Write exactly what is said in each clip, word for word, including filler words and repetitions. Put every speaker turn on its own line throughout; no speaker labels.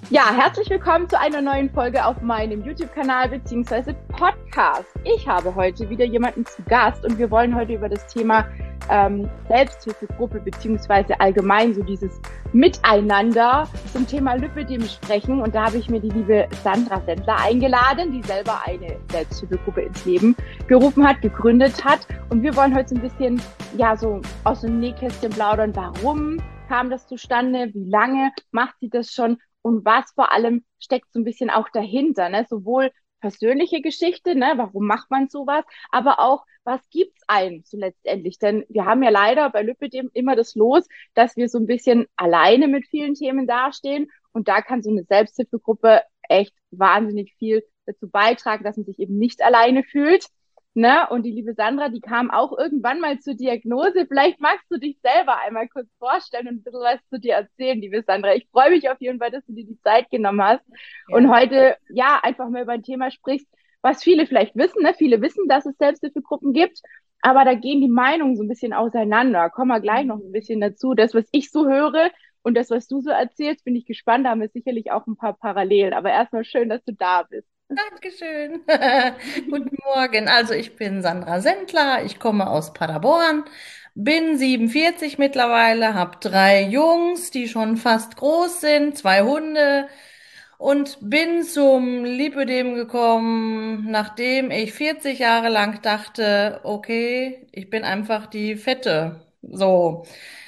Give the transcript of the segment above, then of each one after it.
Ja, herzlich willkommen zu einer neuen Folge auf meinem YouTube-Kanal bzw. Podcast. Ich habe heute wieder jemanden zu Gast und wir wollen heute über das Thema ähm, Selbsthilfegruppe bzw. allgemein so dieses Miteinander zum Thema Lipödem sprechen. Und da habe ich mir die liebe Sandra Sendler eingeladen, die selber eine Selbsthilfegruppe ins Leben gerufen hat, gegründet hat. Und wir wollen heute so ein bisschen, ja, so aus dem Nähkästchen plaudern. Warum kam das zustande? Wie lange macht sie das schon? Und was vor allem steckt so ein bisschen auch dahinter, ne? Sowohl persönliche Geschichte, ne? Warum macht man sowas? Aber auch, was gibt's einem so letztendlich? Denn wir haben ja leider bei Lipödem immer das Los, dass wir so ein bisschen alleine mit vielen Themen dastehen. Und da kann so eine Selbsthilfegruppe echt wahnsinnig viel dazu beitragen, dass man sich eben nicht alleine fühlt. Ne? Und die liebe Sandra, die kam auch irgendwann mal zur Diagnose. Vielleicht magst du dich selber einmal kurz vorstellen und ein bisschen was zu dir erzählen, liebe Sandra. Ich freue mich auf jeden Fall, dass du dir die Zeit genommen hast und
Ja.
heute ja einfach mal über ein Thema sprichst, was viele vielleicht wissen. Ne? Viele wissen, dass es Selbsthilfegruppen gibt, aber da gehen die Meinungen so ein bisschen auseinander. Kommen wir gleich noch ein bisschen dazu. Das, was ich so höre und das, was du so erzählst, bin ich gespannt. Da haben wir sicherlich auch ein paar Parallelen. Aber erstmal schön, dass du da bist.
Dankeschön. Guten Morgen. Also ich bin Sandra Sendler, ich komme aus Paderborn, bin siebenundvierzig mittlerweile, habe drei Jungs, die schon fast groß sind, zwei Hunde und bin zum Lipödem gekommen, nachdem ich vierzig Jahre lang dachte, okay, ich bin einfach die Fette. So.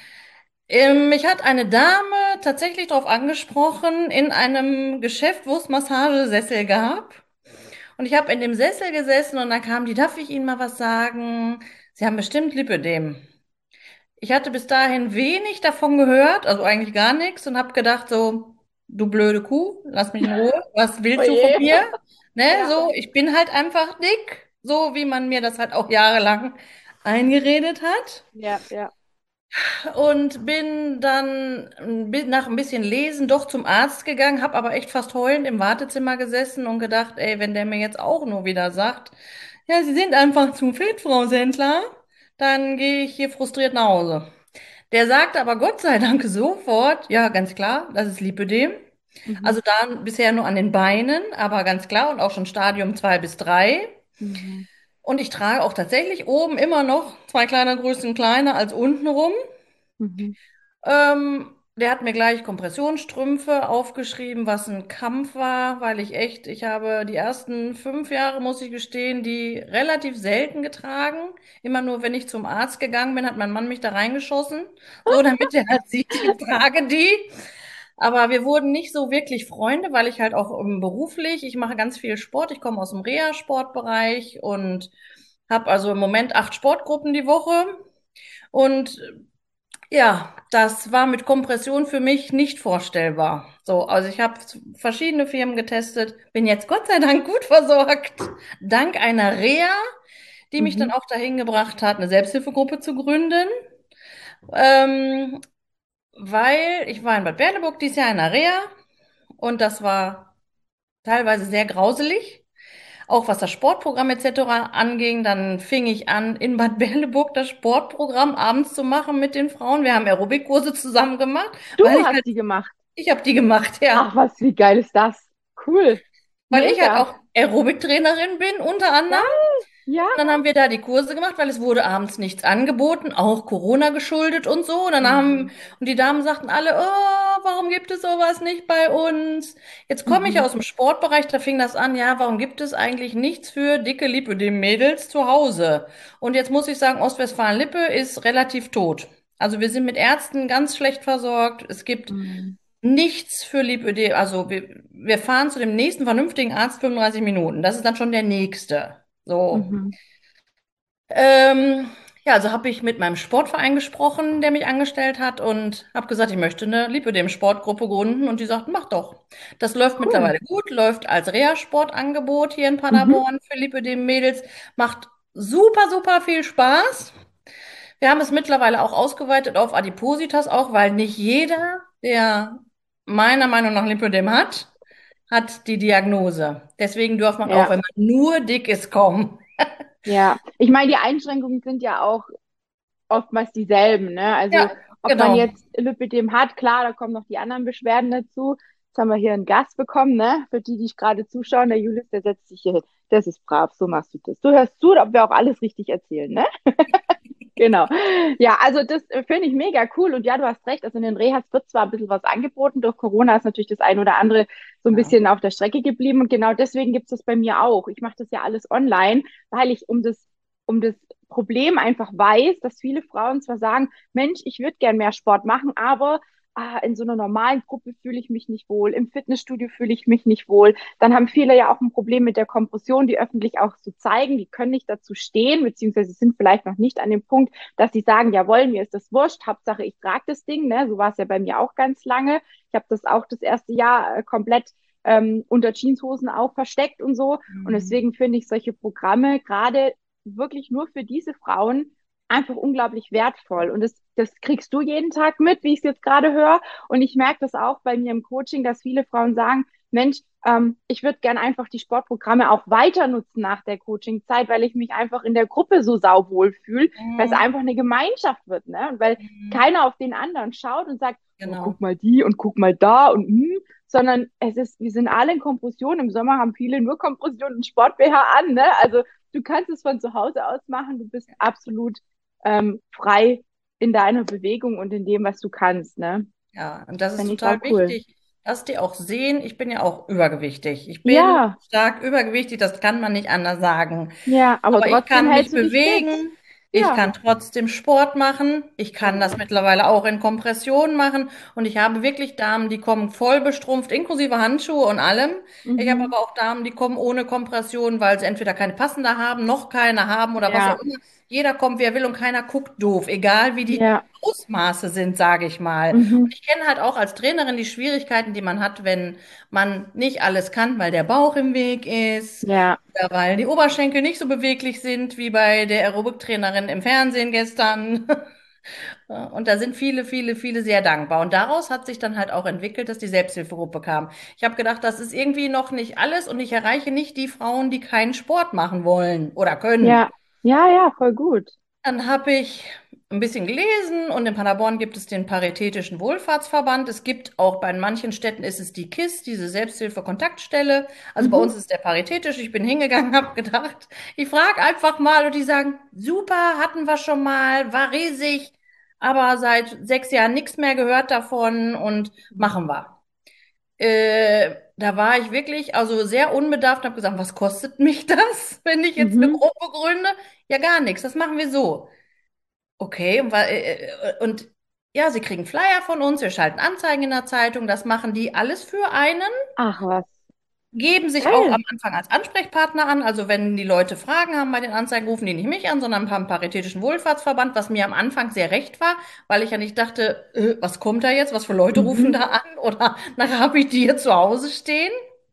Ähm, mich hat eine Dame tatsächlich darauf angesprochen, in einem Geschäft, wo es Massagesessel gab. Und ich habe in dem Sessel gesessen und dann kam die, darf ich Ihnen mal was sagen? Sie haben bestimmt Lipödem. Ich hatte bis dahin wenig davon gehört, also eigentlich gar nichts und habe gedacht so, du blöde Kuh, lass mich in Ruhe. Was
Oh
willst du von
je.
mir? Ne,
Ja,
so, ich bin halt einfach dick, so wie man mir das halt auch jahrelang eingeredet hat.
ja, ja.
Und bin dann ein bi- nach ein bisschen Lesen doch zum Arzt gegangen, habe aber echt fast heulend im Wartezimmer gesessen und gedacht, ey, wenn der mir jetzt auch nur wieder sagt, ja, Sie sind einfach zu fit, Frau Sendler, dann gehe ich hier frustriert nach Hause. Der sagt aber Gott sei Dank sofort, ja, ganz klar, das ist Lipödem.
Mhm.
Also dann bisher nur an den Beinen, aber ganz klar und auch schon Stadium zwei bis drei.
Mhm.
Und ich trage auch tatsächlich oben immer noch zwei kleine Größen kleiner als unten rum.
Mhm.
Ähm, der hat mir gleich Kompressionsstrümpfe aufgeschrieben, was ein Kampf war, weil ich echt, ich habe die ersten fünf Jahre, muss ich gestehen, die relativ selten getragen. Immer nur, wenn ich zum Arzt gegangen bin, hat mein Mann mich da reingeschossen, so damit er halt sieht, ich trage die. Aber wir wurden nicht so wirklich Freunde, weil ich halt auch ähm, beruflich, ich mache ganz viel Sport, ich komme aus dem Reha-Sportbereich und habe also im Moment acht Sportgruppen die Woche. Und ja, das war mit Kompression für mich nicht vorstellbar. So, also ich habe verschiedene Firmen getestet, bin jetzt Gott sei Dank gut versorgt, dank einer Reha, die mich dann
Mhm.
auch dahin gebracht hat, eine Selbsthilfegruppe zu gründen. Ähm, Weil ich war in Bad Berleburg dieses Jahr in einer Reha und das war teilweise sehr grauselig. Auch was das Sportprogramm et cetera anging, dann fing ich an, in Bad Berleburg das Sportprogramm abends zu machen mit den Frauen. Wir haben Aerobikkurse zusammen gemacht,
Du
weil ich
hast
halt,
die gemacht.
ich habe die gemacht, ja.
Ach was, wie geil ist das? Cool.
Weil ich halt
Mega.
auch Aerobiktrainerin bin, unter anderem.
Geil. Ja.
Und dann haben wir da die Kurse gemacht, weil es wurde abends nichts angeboten, auch Corona geschuldet und so. Und dann haben,
Mhm.
und die Damen sagten alle, oh, warum gibt es sowas nicht bei uns? Jetzt komme ich
Mhm.
aus dem Sportbereich, da fing das an, ja, warum gibt es eigentlich nichts für dicke Lipödem-Mädels zu Hause? Und jetzt muss ich sagen, Ostwestfalen-Lippe ist relativ tot. Also wir sind mit Ärzten ganz schlecht versorgt. Es gibt
Mhm.
nichts für Lipödem. Also wir, wir fahren zu dem nächsten vernünftigen Arzt fünfunddreißig Minuten. Das ist dann schon der nächste. So.
Mhm.
Ähm, ja, also habe ich mit meinem Sportverein gesprochen, der mich angestellt hat und habe gesagt, ich möchte eine Lipödem-Sportgruppe gründen und die sagten, mach doch. Das läuft
Cool.
mittlerweile gut, läuft als Reha-Sportangebot hier in
Mhm.
Paderborn für Lipödem-Mädels, macht super, super viel Spaß. Wir haben es mittlerweile auch ausgeweitet auf Adipositas auch, weil nicht jeder, der meiner Meinung nach Lipödem hat, hat die Diagnose. Deswegen darf man auch,
Ja.
wenn man nur dick ist, kommen.
Ja. Ich meine, die Einschränkungen sind ja auch oftmals dieselben, ne? Also
Ja,
ob man
genau.
jetzt Lipödem hat, klar, da kommen noch die anderen Beschwerden dazu. Jetzt haben wir hier einen Gast bekommen, ne? Für die, die ich gerade zuschauen, der Julius, der setzt sich hier hin. Das ist brav, so machst du das. Du hörst zu, ob wir auch alles richtig erzählen, ne? Genau. Ja, also das äh, finde ich mega cool. Und ja, du hast recht. Also in den Rehas wird zwar ein bisschen was angeboten. Durch Corona ist natürlich das ein oder andere so ein
Ja.
bisschen auf der Strecke geblieben. Und genau deswegen gibt es das bei mir auch. Ich mache das ja alles online, weil ich um das, um das Problem einfach weiß, dass viele Frauen zwar sagen, Mensch, ich würde gern mehr Sport machen, aber ah, in so einer normalen Gruppe fühle ich mich nicht wohl. Im Fitnessstudio fühle ich mich nicht wohl. Dann haben viele ja auch ein Problem mit der Kompression, die öffentlich auch so zeigen. Die können nicht dazu stehen, beziehungsweise sind vielleicht noch nicht an dem Punkt, dass sie sagen, jawohl, mir ist das wurscht, Hauptsache ich trage das Ding, ne? So war es ja bei mir auch ganz lange. Ich habe das auch das erste Jahr äh, komplett ähm, unter Jeanshosen auch versteckt und so. Und
Mhm.
deswegen finde ich solche Programme gerade wirklich nur für diese Frauen einfach unglaublich wertvoll. Und das, das kriegst du jeden Tag mit, wie ich es jetzt gerade höre. Und ich merke das auch bei mir im Coaching, dass viele Frauen sagen, Mensch, ähm, ich würde gern einfach die Sportprogramme auch weiter nutzen nach der Coachingzeit, weil ich mich einfach in der Gruppe so sauwohl fühle, weil es
Mhm.
einfach eine Gemeinschaft wird, ne? Und weil
Mhm.
keiner auf den anderen schaut und sagt, oh,
Genau.
guck mal die und guck mal da und hm, sondern es ist, wir sind alle in Kompression. Im Sommer haben viele nur Kompression und Sport-B H an, ne? Also du kannst es von zu Hause aus machen, du bist absolut ähm, frei in deiner Bewegung und in dem, was du kannst, ne?
Ja, und das ist
Finde ich sau
total
cool.
wichtig, dass die auch sehen, ich bin ja auch übergewichtig. Ich bin
Ja,
stark übergewichtig, das kann man nicht anders sagen.
ja, aber
Aber ich
trotzdem
kann mich
hältst du dich fit.
bewegen, ich
Ja,
kann trotzdem Sport machen, ich kann das
genau.
mittlerweile auch in Kompression machen und ich habe wirklich Damen, die kommen voll bestrumpft, inklusive Handschuhe und allem. Ich habe
Mhm.
aber auch Damen, die kommen ohne Kompression, weil sie entweder keine passende haben, noch keine haben oder was auch
Ja,
immer. Jeder kommt, wie er will und keiner guckt doof, egal wie die
ja,
Ausmaße sind, sage ich mal. Und
mhm.
ich kenne halt auch als Trainerin die Schwierigkeiten, die man hat, wenn man nicht alles kann, weil der Bauch im Weg ist.
Ja,
Ja, weil die Oberschenkel nicht so beweglich sind wie bei der Aerobic-Trainerin im Fernsehen gestern. Ja, und da sind viele, viele, viele sehr dankbar. Und daraus hat sich dann halt auch entwickelt, dass die Selbsthilfegruppe kam. Ich habe gedacht, das ist irgendwie noch nicht alles und ich erreiche nicht die Frauen, die keinen Sport machen wollen oder können.
ja, ja, ja, voll gut.
Dann habe ich ein bisschen gelesen und in Paderborn gibt es den Paritätischen Wohlfahrtsverband. Es gibt auch bei manchen Städten ist es die K I S, diese Selbsthilfe-Kontaktstelle. Also bei
Mhm.
uns ist der paritätisch. Ich bin hingegangen, habe gedacht, ich frage einfach mal und die sagen, super, hatten wir schon mal, war riesig, aber seit sechs Jahren nichts mehr gehört davon und machen wir. Äh, da war ich wirklich also sehr unbedarft und habe gesagt, was kostet mich das, wenn ich jetzt eine
Mhm.
Gruppe gründe? Ja, gar nichts, das machen wir so. Okay, und, wa- äh, äh, und ja, sie kriegen Flyer von uns, wir schalten Anzeigen in der Zeitung, das machen die alles für einen,
Ach was,
geben sich auch
geil.
am Anfang als Ansprechpartner an. Also wenn die Leute Fragen haben bei den Anzeigen, rufen die nicht mich an, sondern haben Paritätischen Wohlfahrtsverband, was mir am Anfang sehr recht war, weil ich ja nicht dachte, äh, was kommt da jetzt, was für Leute rufen
Mhm.
da an oder nachher habe ich die hier zu Hause stehen.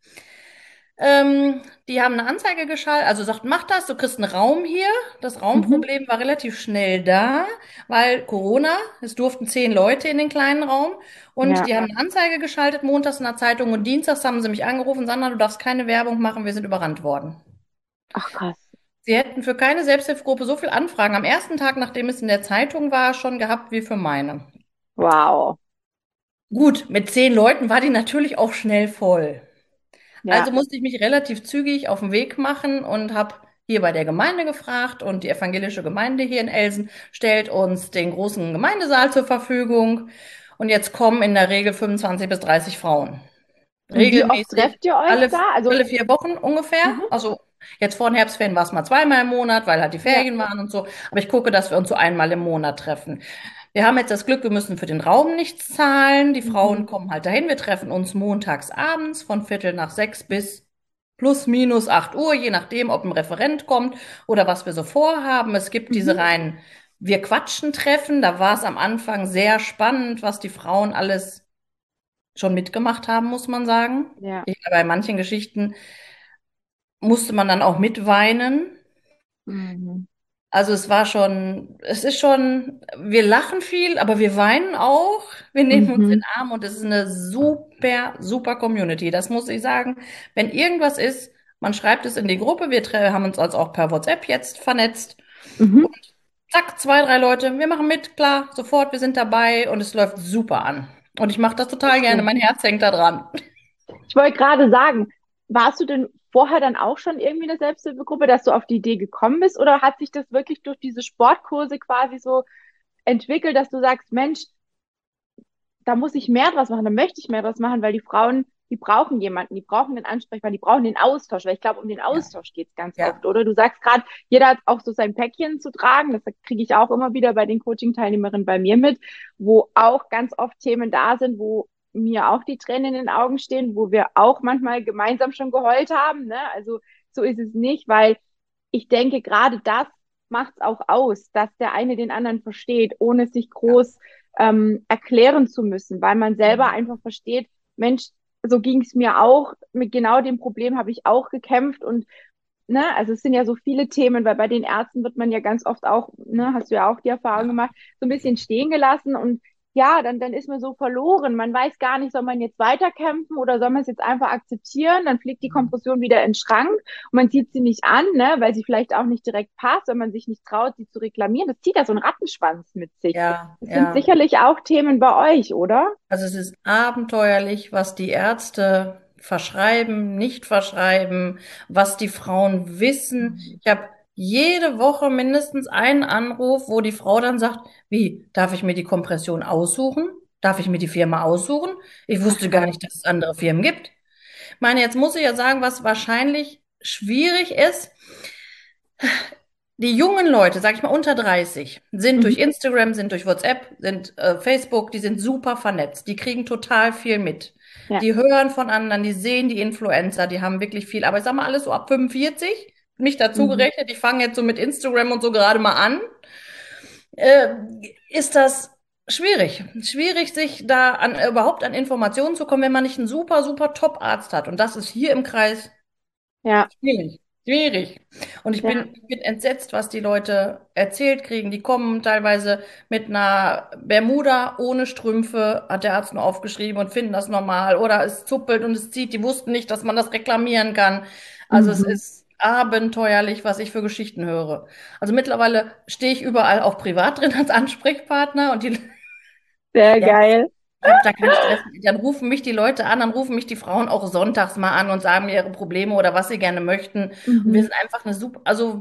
Ähm, die haben eine Anzeige geschaltet, also sagt, mach das, du kriegst einen Raum hier. Das
Mhm.
Raumproblem war relativ schnell da, weil Corona, es durften zehn Leute in den kleinen Raum und
Ja,
die haben eine Anzeige geschaltet, montags in der Zeitung und dienstags haben sie mich angerufen, Sandra, du darfst keine Werbung machen, wir sind überrannt worden.
ach krass.
Sie hätten für keine Selbsthilfegruppe so viel Anfragen am ersten Tag, nachdem es in der Zeitung war, schon gehabt wie für meine.
Wow.
Gut, mit zehn Leuten war die natürlich auch schnell voll. Also
Ja.
musste ich mich relativ zügig auf den Weg machen und habe hier bei der Gemeinde gefragt und die evangelische Gemeinde hier in Elsen stellt uns den großen Gemeindesaal zur Verfügung. Und jetzt kommen in der Regel fünfundzwanzig bis dreißig Frauen.
Und wie oft
Regelmäßig
trefft ihr euch
alle,
da? Also,
alle vier Wochen ungefähr.
mhm.
Also jetzt vor den Herbstferien war es mal zweimal im Monat, weil halt die
Ja.
Ferien waren und so. Aber ich gucke, dass wir uns so einmal im Monat treffen. Wir haben jetzt das Glück, wir müssen für den Raum nichts zahlen. Die Frauen
Mhm.
kommen halt dahin. Wir treffen uns montags abends von Viertel nach sechs bis plus minus acht Uhr, je nachdem, ob ein Referent kommt oder was wir so vorhaben. Es gibt diese
Mhm.
reinen Wir quatschen Treffen. Da war es am Anfang sehr spannend, was die Frauen alles schon mitgemacht haben, muss man sagen.
Ja.
Ich, bei manchen Geschichten musste man dann auch mitweinen.
Mhm.
Also es war schon, es ist schon, wir lachen viel, aber wir weinen auch. Wir nehmen uns in
Mhm.
den Arm und es ist eine super, super Community. Das muss ich sagen. Wenn irgendwas ist, man schreibt es in die Gruppe. Wir tre- haben uns also auch per WhatsApp jetzt vernetzt.
Mhm.
Zack, zwei, drei Leute, wir machen mit, klar, sofort, wir sind dabei und es läuft super an. Und ich mache das total gerne.
Okay.
Mein Herz hängt da dran.
Ich wollte gerade sagen, warst du denn vorher dann auch schon irgendwie in der Selbsthilfegruppe, dass du auf die Idee gekommen bist, oder hat sich das wirklich durch diese Sportkurse quasi so entwickelt, dass du sagst, Mensch, da muss ich mehr draus machen, da möchte ich mehr draus machen, weil die Frauen, die brauchen jemanden, die brauchen den Ansprechpartner, die brauchen den Austausch, weil ich glaube, um den
Ja,
Austausch geht's ganz
ja.
oft, oder? Du sagst gerade, jeder hat auch so sein Päckchen zu tragen, das kriege ich auch immer wieder bei den Coaching-Teilnehmerinnen bei mir mit, wo auch ganz oft Themen da sind, wo mir auch die Tränen in den Augen stehen, wo wir auch manchmal gemeinsam schon geheult haben, ne? Also so ist es nicht, weil ich denke, gerade das macht es auch aus, dass der eine den anderen versteht, ohne sich
Ja.
groß ähm, erklären zu müssen, weil man selber
Mhm.
einfach versteht, Mensch, so ging es mir auch, mit genau dem Problem habe ich auch gekämpft und ne, also es sind ja so viele Themen, weil bei den Ärzten wird man ja ganz oft auch, ne, hast du ja auch die Erfahrung
Ja.
gemacht, so ein bisschen stehen gelassen und ja, dann, dann ist man so verloren. Man weiß gar nicht, soll man jetzt weiterkämpfen oder soll man es jetzt einfach akzeptieren? Dann fliegt die
Mhm.
Kompression wieder in den Schrank und man zieht sie nicht an, ne, weil sie vielleicht auch nicht direkt passt, wenn man sich nicht traut, sie zu reklamieren. Das zieht ja so einen Rattenschwanz mit sich.
Ja,
Das sind
ja.
sicherlich auch Themen bei euch, oder?
Also es ist abenteuerlich, was die Ärzte verschreiben, nicht verschreiben, was die Frauen wissen.
Mhm.
Ich habe jede Woche mindestens einen Anruf, wo die Frau dann sagt, wie, darf ich mir die Kompression aussuchen? Darf ich mir die Firma aussuchen? Ich
Ach
wusste gar
krass.
nicht, dass es andere Firmen gibt. Ich meine, jetzt muss ich ja sagen, was wahrscheinlich schwierig ist. Die jungen Leute, sag ich mal unter dreißig, sind durch
Mhm.
Instagram, sind durch WhatsApp, sind äh, Facebook, die sind super vernetzt. Die kriegen total viel mit.
Ja.
Die hören von anderen, die sehen die Influencer, die haben wirklich viel. Aber ich sag mal, alles so ab fünfundvierzig, mich dazu
Mhm.
gerechnet, ich fange jetzt so mit Instagram und so gerade mal an, äh, ist das schwierig. Schwierig, sich da an, äh, überhaupt an Informationen zu kommen, wenn man nicht einen super, super Top-Arzt hat. Und das ist hier im Kreis
Ja.
schwierig, schwierig. Und ich
Ja.
bin, ich bin entsetzt, was die Leute erzählt kriegen. Die kommen teilweise mit einer Bermuda ohne Strümpfe, hat der Arzt nur aufgeschrieben und finden das normal. Oder es zuppelt und es zieht. Die wussten nicht, dass man das reklamieren kann. Also es
Mhm.
ist abenteuerlich, was ich für Geschichten höre. Also mittlerweile stehe ich überall auch privat drin als Ansprechpartner und die,
Sehr
ja,
geil.
ich habe da keinen Stress. Dann rufen mich die Leute an, dann rufen mich die Frauen auch sonntags mal an und sagen mir ihre Probleme oder was sie gerne möchten. Und wir
Mhm.
sind einfach eine super, also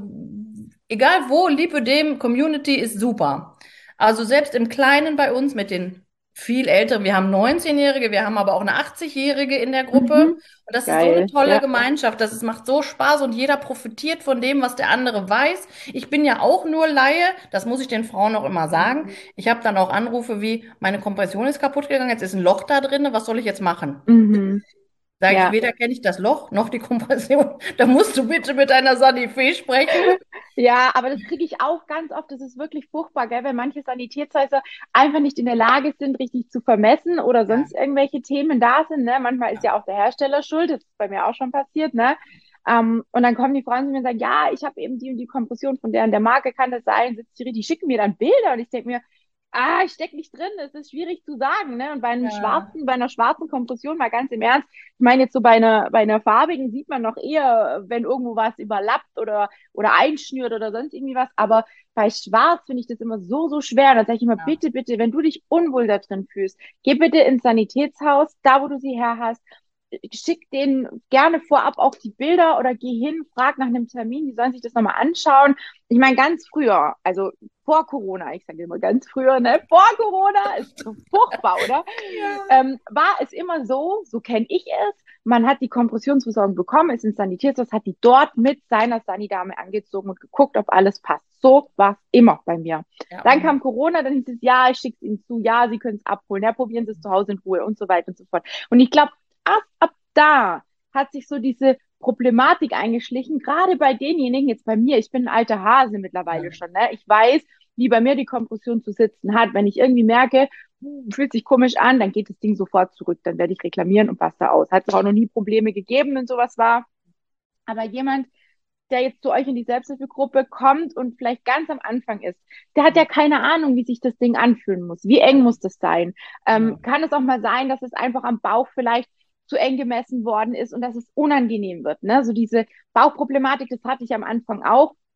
egal wo, Lipödem Community ist super. Also selbst im Kleinen bei uns mit den viel älteren, wir haben neunzehn-Jährige, wir haben aber auch eine achtzig-Jährige in der Gruppe.
Mhm.
Und das ist so eine
Geil.
tolle
Ja.
Gemeinschaft, das es macht so Spaß und jeder profitiert von dem, was der andere weiß. Ich bin ja auch nur Laie, das muss ich den Frauen auch immer sagen. Ich habe dann auch Anrufe wie, meine Kompression ist kaputt gegangen, jetzt ist ein Loch da drin, was soll ich jetzt machen?
Mhm.
Sage ich,
Ja.
weder kenne ich das Loch noch die Kompression. Da musst du bitte mit einer Sanife sprechen.
Ja, aber das kriege ich auch ganz oft. Das ist wirklich furchtbar, gell? Wenn manche Sanitätshäuser einfach nicht in der Lage sind, richtig zu vermessen oder
Ja,
sonst irgendwelche Themen da sind. Ne? Manchmal ist
ja,
ja auch der Hersteller schuld. Das ist bei mir auch schon passiert. Ne? Ähm, und dann kommen die Frauen zu mir und sagen, ja, ich habe eben die und die Kompression von der und der Marke, kann das sein? Sitzt die, die schicken mir dann Bilder und ich denke mir, ah, ich stecke nicht drin. Das ist schwierig zu sagen. Ne? Und bei einem
ja,
schwarzen, bei einer schwarzen Kompression, mal ganz im Ernst, ich meine jetzt so bei einer, bei einer farbigen sieht man noch eher, wenn irgendwo was überlappt oder oder einschnürt oder sonst irgendwie was. Aber bei Schwarz finde ich das immer so, so schwer. Da sage ich immer,
ja,
bitte, bitte, wenn du dich unwohl da drin fühlst, geh bitte ins Sanitätshaus, da wo du sie her hast. Schick denen gerne vorab auch die Bilder oder geh hin, frag nach einem Termin, die sollen sich das nochmal anschauen. Ich meine, ganz früher, also vor Corona, ich sage immer ganz früher, ne, vor Corona, ist so furchtbar, oder?
ja,
Ähm, war es immer so, so kenne ich es, man hat die Kompressionsversorgung bekommen, ist ins Sanitätshaus, hat die dort mit seiner Sanidame angezogen und geguckt, ob alles passt. So war es immer bei mir.
ja, bei
Dann
mir.
kam Corona, dann hieß es, ja, ich schicke es Ihnen zu, ja, Sie können es abholen, ja, probieren Sie es zu Hause in Ruhe und so weiter und so fort. Und ich glaube, erst ab da hat sich so diese Problematik eingeschlichen, gerade bei denjenigen, jetzt bei mir, ich bin ein alter Hase mittlerweile
Ja,
schon, ne? Ich weiß, wie bei mir die Kompression zu sitzen hat. Wenn ich irgendwie merke, fühlt sich komisch an, dann geht das Ding sofort zurück, dann werde ich reklamieren und basta aus. Hat es auch noch nie Probleme gegeben, wenn sowas war. Aber jemand, der jetzt zu euch in die Selbsthilfegruppe kommt und vielleicht ganz am Anfang ist, der hat ja keine Ahnung, wie sich das Ding anfühlen muss. Wie eng muss das sein? Ähm,
genau.
kann es auch mal sein, dass es einfach am Bauch vielleicht zu eng gemessen worden ist und dass es unangenehm wird. Ne? So diese Bauchproblematik, das hatte ich am Anfang auch.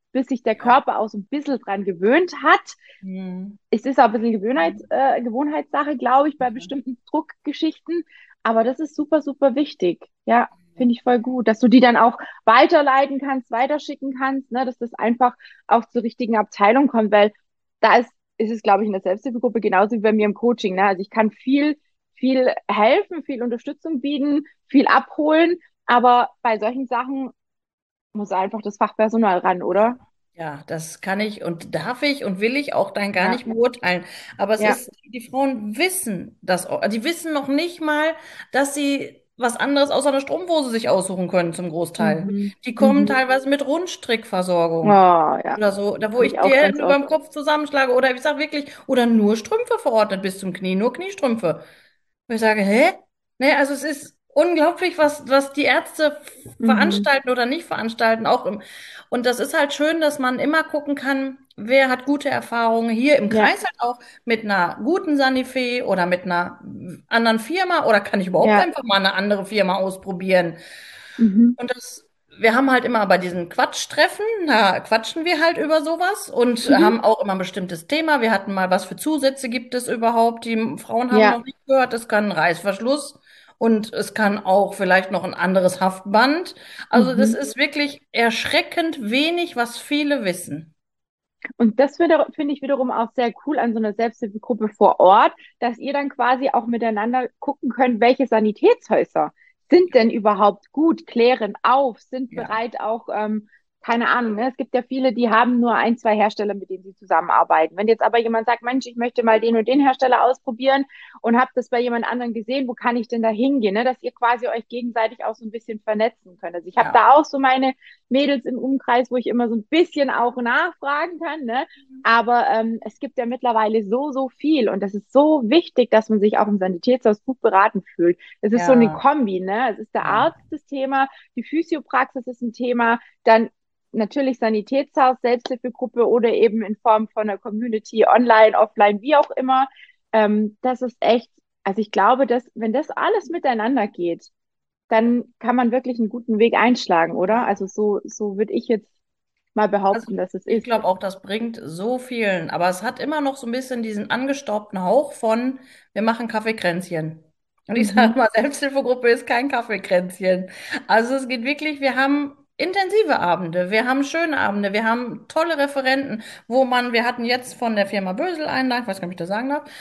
bis sich der
Ja.
Körper auch so ein bisschen dran gewöhnt hat.
Mhm.
Es ist auch ein bisschen Gewohnheits, äh, Gewohnheitssache, glaube ich, bei bestimmten Druckgeschichten. Aber das ist super, super wichtig. Ja, finde ich voll gut, dass du die dann auch weiterleiten kannst, weiterschicken kannst, ne, dass das einfach auch zur richtigen Abteilung kommt, weil da ist, ist es, glaube ich, in der Selbsthilfegruppe genauso wie bei mir im Coaching. Ne? Also ich kann viel, viel helfen, viel Unterstützung bieten, viel abholen, aber bei solchen Sachen muss einfach das Fachpersonal ran, oder?
Ja, das kann ich und darf ich und will ich auch dann gar
Ja,
nicht beurteilen. Aber es
ja.
ist, die Frauen wissen das, auch- die wissen noch nicht mal, dass sie was anderes außer einer Strumpfhose sich aussuchen können zum Großteil.
Mhm.
Die kommen
Mhm.
teilweise mit
Oh,
Rundstrickversorgung
ja.
oder so, da wo
Habe ich
ich die
auch ganz
Hände über
oft.
dem Kopf zusammenschlage oder ich sag wirklich, oder nur Strümpfe verordnet bis zum Knie, nur Kniestrümpfe. Wo ich sage, hä? Nee, also es ist unglaublich, was, was die Ärzte
Mhm.
veranstalten oder nicht veranstalten. Auch im, und das ist halt schön, dass man immer gucken kann, wer hat gute Erfahrungen hier im
Ja,
Kreis halt auch mit einer guten Sanife oder mit einer anderen Firma oder kann ich überhaupt
ja.
einfach mal eine andere Firma ausprobieren.
Mhm.
Und das, wir haben halt immer bei diesen Quatschtreffen, da quatschen wir halt über sowas und
Mhm.
haben auch immer ein bestimmtes Thema. Wir hatten mal, was für Zusätze gibt es überhaupt? Die Frauen haben
Ja.
noch nicht gehört, es kann ein Reißverschluss und es kann auch vielleicht noch ein anderes Haftband. Also das
Mhm.
ist wirklich erschreckend wenig, was viele wissen.
Und das finde finde ich wiederum auch sehr cool an so einer Selbsthilfegruppe vor Ort, dass ihr dann quasi auch miteinander gucken könnt, welche Sanitätshäuser sind denn überhaupt gut, klären auf, sind
Ja,
bereit auch, ähm, keine Ahnung, ne? Es gibt ja viele, die haben nur ein, zwei Hersteller, mit denen sie zusammenarbeiten. Wenn jetzt aber jemand sagt, Mensch, ich möchte mal den und den Hersteller ausprobieren und habe das bei jemand anderem gesehen, wo kann ich denn da hingehen, ne? Dass ihr quasi euch gegenseitig auch so ein bisschen vernetzen könnt. Also ich habe
ja,
da auch so meine Mädels im Umkreis, wo ich immer so ein bisschen auch nachfragen kann, ne? Aber ähm, es gibt ja mittlerweile so, so viel und das ist so wichtig, dass man sich auch im Sanitätshaus gut beraten fühlt. Es ist so eine
ja,
Kombi, ne? Es ist der
ja,
Arzt das Thema, die Physiopraxis ist ein Thema, dann natürlich Sanitätshaus, Selbsthilfegruppe oder eben in Form von einer Community, online, offline, wie auch immer. Ähm, das ist echt, also ich glaube, dass wenn das alles miteinander geht, dann kann man wirklich einen guten Weg einschlagen, oder?
ja.
Also so, so würde ich jetzt mal
Also
behaupten, dass es
ich
ist.
glaube auch, das bringt so vielen. Aber es hat immer noch so ein bisschen diesen angestaubten Hauch von, wir machen Kaffeekränzchen. Und ich sage
Mhm.
mal, Selbsthilfegruppe ist kein Kaffeekränzchen. Also es geht wirklich, wir haben intensive Abende, wir haben schöne Abende, wir haben tolle Referenten, wo man, wir hatten jetzt von der Firma Bösel einen, da, ich weiß gar nicht, ob ich das sagen darf,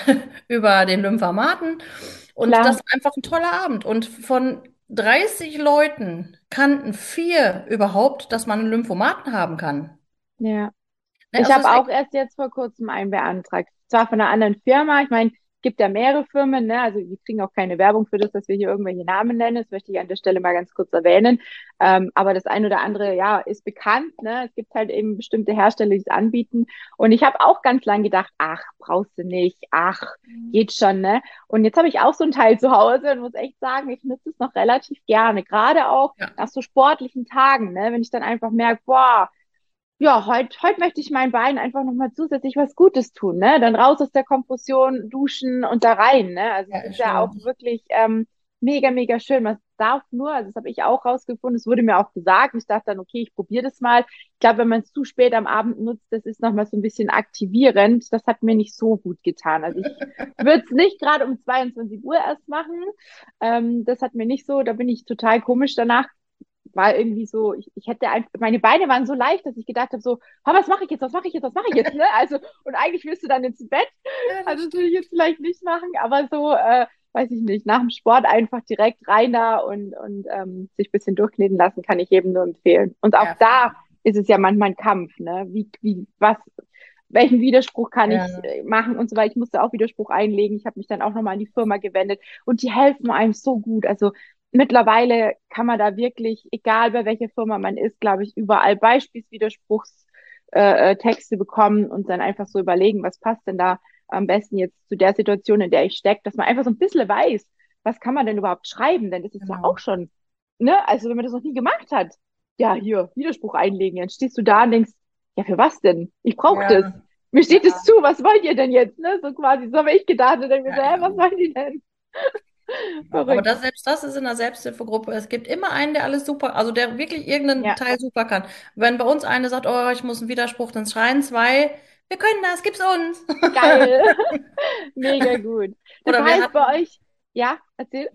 über den Lymphamaten. Und das
Klar,
ist einfach ein toller Abend. Und von dreißig Leuten kannten vier überhaupt, dass man einen Lymphomaten haben kann.
ja.
Ne,
Ich
also es
habe
ist
auch
echt,
erst jetzt vor kurzem einen beantragt. Zwar von einer anderen Firma. Ich meine, es gibt ja mehrere Firmen, ne? Also wir kriegen auch keine Werbung für das, dass wir hier irgendwelche Namen nennen. Das möchte ich an der Stelle mal ganz kurz erwähnen. Ähm, aber das eine oder andere, ja, ist bekannt, ne? Es gibt halt eben bestimmte Hersteller, die es anbieten. Und ich habe auch ganz lang gedacht, ach, brauchst du nicht, ach, geht schon, ne? Und jetzt habe ich auch so ein Teil zu Hause und muss echt sagen, ich nutze es noch relativ gerne. Gerade auch
ja,
nach so sportlichen Tagen, ne? Wenn ich dann einfach merke, boah, ja, heute heut möchte ich meinen Beinen einfach nochmal zusätzlich was Gutes tun, ne? Dann raus aus der Kompression, duschen und da rein, ne? Also
ja,
es ist
ist
ja auch
schön.
wirklich ähm, mega, mega schön. Man darf nur, also das habe ich auch rausgefunden, es wurde mir auch gesagt. Ich dachte dann, okay, ich probiere das mal. Ich glaube, wenn man es zu spät am Abend nutzt, das ist nochmal so ein bisschen aktivierend. Das hat mir nicht so gut getan. Also ich würde es nicht gerade um zweiundzwanzig Uhr erst machen. Ähm, das hat mir nicht so, da bin ich total komisch danach, war irgendwie so, ich, ich hätte einfach, meine Beine waren so leicht, dass ich gedacht habe, so, oh, was mache ich jetzt, was mache ich jetzt, was mache ich jetzt, ne? Also, und eigentlich willst du dann ins Bett,
Ja, das
also das will ich
stimmt.
jetzt vielleicht nicht machen, aber so, äh, weiß ich nicht, nach dem Sport einfach direkt rein da und, und ähm, sich ein bisschen durchkneten lassen, kann ich jedem nur empfehlen. Und auch
Ja,
da ist es ja manchmal ein Kampf, ne? Wie, wie, was, welchen Widerspruch kann ich
ja,
äh, machen und so weiter. Ich musste auch Widerspruch einlegen. Ich habe mich dann auch nochmal an die Firma gewendet und die helfen einem so gut. Also mittlerweile kann man da wirklich, egal bei welcher Firma man ist, glaube ich, überall Beispielswiderspruchstexte äh, äh, Texte bekommen und dann einfach so überlegen, was passt denn da am besten jetzt zu der Situation, in der ich stecke, dass man einfach so ein bisschen weiß, was kann man denn überhaupt schreiben, denn das ist ja auch
genau.
schon, ne, also wenn man das noch nie gemacht hat, ja, hier, Widerspruch einlegen, dann stehst du da und denkst, ja, für was denn? Ich brauche das.
Ja,
Mir
ja,
steht es zu, was wollt ihr denn jetzt, ne, so quasi, so habe ich gedacht und dann mir
ja,
so, hä,
ich
was
auch.
wollen die denn?
Aber
Verrückt.
das, selbst das ist in der Selbsthilfegruppe. Es gibt immer einen, der alles super, also der wirklich irgendeinen
Ja,
Teil super kann. Wenn bei uns eine sagt, oh, ich muss einen Widerspruch, dann schreien zwei, wir können das, gib's uns.
geil. Mega gut. Das
Oder wir
heißt bei
hatten,
euch, ja, erzähl.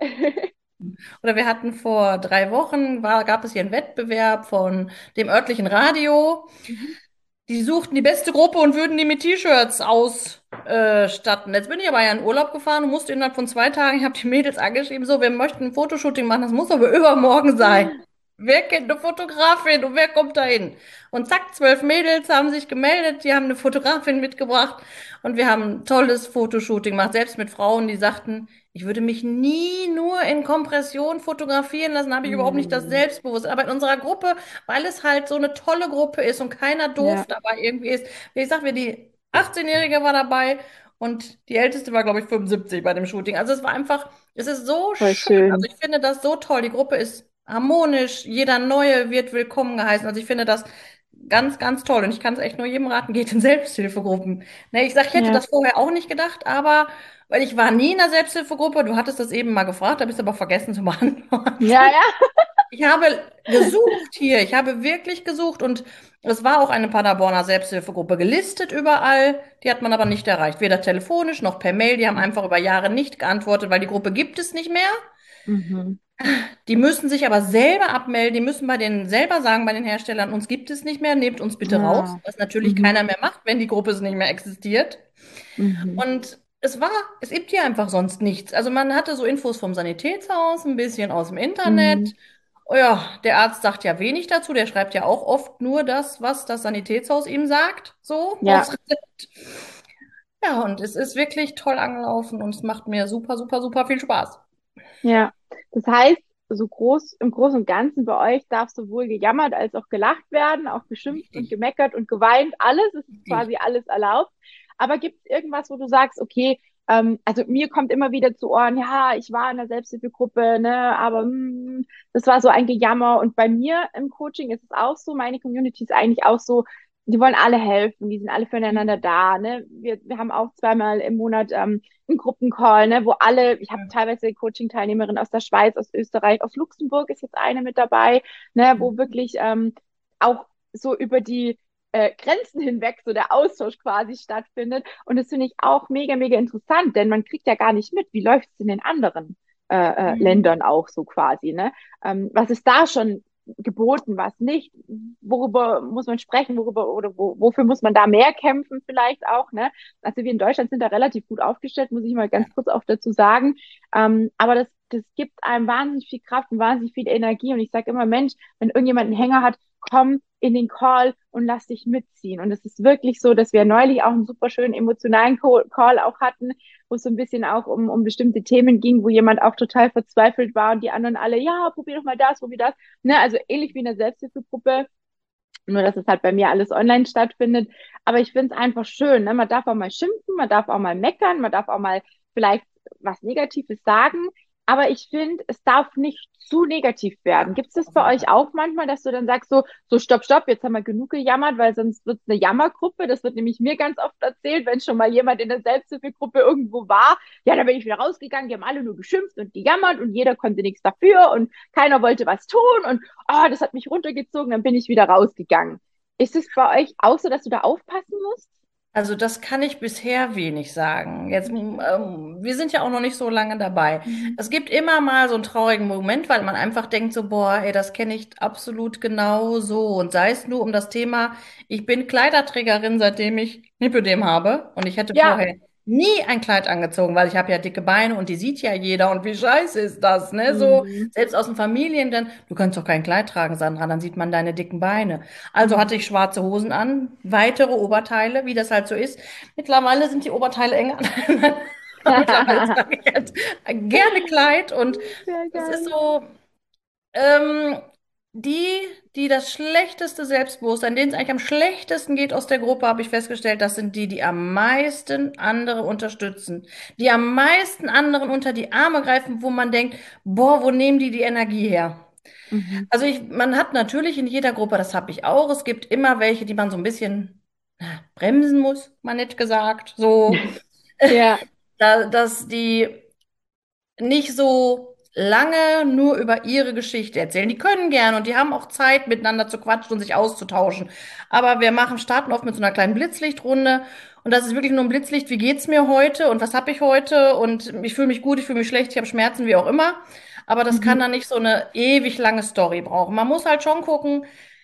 oder wir hatten vor drei Wochen, war, gab es hier einen Wettbewerb von dem örtlichen Radio.
Mhm.
Die suchten die beste Gruppe und würden die mit T-Shirts ausstatten. Jetzt bin ich aber ja in Urlaub gefahren und musste innerhalb von zwei Tagen, ich habe die Mädels angeschrieben, so, wir möchten ein Fotoshooting machen, das muss aber übermorgen sein. Wer kennt eine Fotografin und wer kommt da hin? Und zack, zwölf Mädels haben sich gemeldet, die haben eine Fotografin mitgebracht und wir haben ein tolles Fotoshooting gemacht, selbst mit Frauen, die sagten, ich würde mich nie nur in Kompression fotografieren lassen, habe ich überhaupt nicht das
Mhm.
Selbstbewusstsein. Aber in unserer Gruppe, weil es halt so eine tolle Gruppe ist und keiner doof
Ja,
dabei irgendwie ist, wie ich sag mir, die achtzehn-Jährige war dabei und die Älteste war, glaube ich, fünfundsiebzig bei dem Shooting. Also es war einfach, es ist so
voll
schön. Also
schön.
ich finde das so toll. Die Gruppe ist harmonisch, jeder Neue wird willkommen geheißen. Also ich finde das ganz, ganz toll. Und ich kann es echt nur jedem raten, geht in Selbsthilfegruppen. Ne, ich sag, ich hätte
Ja,
das vorher auch nicht gedacht, aber weil ich war nie in einer Selbsthilfegruppe, du hattest das eben mal gefragt, da bist du aber vergessen zu
ja,
beantworten.
ja.
Ich habe gesucht hier, ich habe wirklich gesucht und es war auch eine Paderborner Selbsthilfegruppe gelistet überall, die hat man aber nicht erreicht, weder telefonisch noch per Mail, die haben einfach über Jahre nicht geantwortet, weil die Gruppe gibt es nicht mehr.
Mhm.
Die müssen sich aber selber abmelden, die müssen bei denen selber sagen, bei den Herstellern, uns gibt es nicht mehr, nehmt uns bitte raus,
Ja.
was natürlich
Mhm.
keiner mehr macht, wenn die Gruppe es nicht mehr existiert.
Mhm.
Und es war, es gibt hier einfach sonst nichts. Also man hatte so Infos vom Sanitätshaus, ein bisschen aus dem
Mhm.
Internet. Oh ja, der Arzt sagt ja wenig dazu, der schreibt ja auch oft nur das, was das Sanitätshaus ihm sagt, so
Ja,
aus Rezept. Ja, und es ist wirklich toll angelaufen und es macht mir super, super, super viel Spaß.
ja. Das heißt, so groß, im Großen und Ganzen bei euch darf sowohl gejammert als auch gelacht werden, auch geschimpft und
Richtig,
gemeckert und geweint. Alles, es ist
richtig.
quasi alles erlaubt. Aber gibt es irgendwas, wo du sagst, okay, ähm, also mir kommt immer wieder zu Ohren, ja, ich war in der Selbsthilfegruppe, ne, aber mm, das war so ein Gejammer. Und bei mir im Coaching ist es auch so, meine Community ist eigentlich auch so, die wollen alle helfen, die sind alle füreinander da, ne. Wir, wir haben auch zweimal im Monat ähm, einen Gruppencall, ne, wo alle, ich habe teilweise Coaching-Teilnehmerinnen aus der Schweiz, aus Österreich, aus Luxemburg ist jetzt eine mit dabei, ne, wo wirklich ähm, auch so über die äh, Grenzen hinweg so der Austausch quasi stattfindet. Und das finde ich auch mega, mega interessant, denn man kriegt ja gar nicht mit, wie läuft es in den anderen äh, äh,
Mhm.
Ländern auch so quasi, ne? Ähm, was ist da schon geboten, was nicht? Worüber muss man sprechen, worüber oder wo, wofür muss man da mehr kämpfen vielleicht auch, ne? Also wir in Deutschland sind da relativ gut aufgestellt, muss ich mal
Ja.
ganz kurz auch dazu sagen. Ähm, aber das, das gibt einem wahnsinnig viel Kraft und wahnsinnig viel Energie. Und ich sage immer, Mensch, wenn irgendjemand einen Hänger hat, komm in den Call und lass dich mitziehen. Und es ist wirklich so, dass wir neulich auch einen super schönen emotionalen Call auch hatten, wo es so ein bisschen auch um, um bestimmte Themen ging, wo jemand auch total verzweifelt war und die anderen alle, ja, probier doch mal das, probier das. Ne? Also ähnlich wie in der Selbsthilfegruppe, nur dass es halt bei mir alles online stattfindet. Aber ich finde es einfach schön. Ne? Man darf auch mal schimpfen, man darf auch mal meckern, man darf auch mal vielleicht was Negatives sagen. Aber ich finde, es darf nicht zu negativ werden.
Ja,
Gibt es das
auf
bei
jeden
euch
Fall.
auch manchmal, dass du dann sagst, so, so stopp, stopp, jetzt haben wir genug gejammert, weil sonst wird es eine Jammergruppe. Das wird nämlich mir ganz oft erzählt, wenn schon mal jemand in der Selbsthilfegruppe irgendwo war. Ja, da bin ich wieder rausgegangen, die haben alle nur geschimpft und gejammert und jeder konnte nichts dafür und keiner wollte was tun und oh, das hat mich runtergezogen, dann bin ich wieder rausgegangen. Ist es bei euch auch so, dass du da aufpassen musst?
Also das kann ich bisher wenig sagen. Jetzt,
Mhm.
ähm, wir sind ja auch noch nicht so lange dabei.
Mhm.
Es gibt immer mal so einen traurigen Moment, weil man einfach denkt so, boah, ey, das kenne ich absolut genau so. Und sei es nur um das Thema, ich bin Kleiderträgerin, seitdem ich Lipödem habe. Und ich hätte
Ja.
vorher nie ein Kleid angezogen, weil ich habe ja dicke Beine und die sieht ja jeder. Und wie scheiße ist das, ne? So,
Mhm.
selbst aus den Familien, dann, du kannst doch kein Kleid tragen, Sandra, dann sieht man deine dicken Beine. Also hatte
Mhm.
ich schwarze Hosen an, weitere Oberteile, wie das halt so ist. Mittlerweile sind die Oberteile enger. Mittlerweile trage ich halt gerne Kleid und
Sehr
es ist
geil.
so, ähm, die, die das schlechteste Selbstbewusstsein, denen es eigentlich am schlechtesten geht aus der Gruppe, habe ich festgestellt, das sind die, die am meisten andere unterstützen, die am meisten anderen unter die Arme greifen, wo man denkt, boah, wo nehmen die die Energie her?
Mhm.
Also ich, man hat natürlich in jeder Gruppe, das habe ich auch, es gibt immer welche, die man so ein bisschen na, bremsen muss, mal nett gesagt. So,
Ja.
da, dass die nicht so lange nur über ihre Geschichte erzählen. Die können gerne und die haben auch Zeit, miteinander zu quatschen und sich auszutauschen. Aber wir machen, starten oft mit so einer kleinen Blitzlichtrunde. Und das ist wirklich nur ein Blitzlicht. Wie geht's mir heute und was habe ich heute? Und ich fühle mich gut, ich fühle mich schlecht, ich habe Schmerzen, wie auch immer. Aber das kann
Mhm.
dann nicht so eine ewig lange Story brauchen. Man muss halt schon gucken.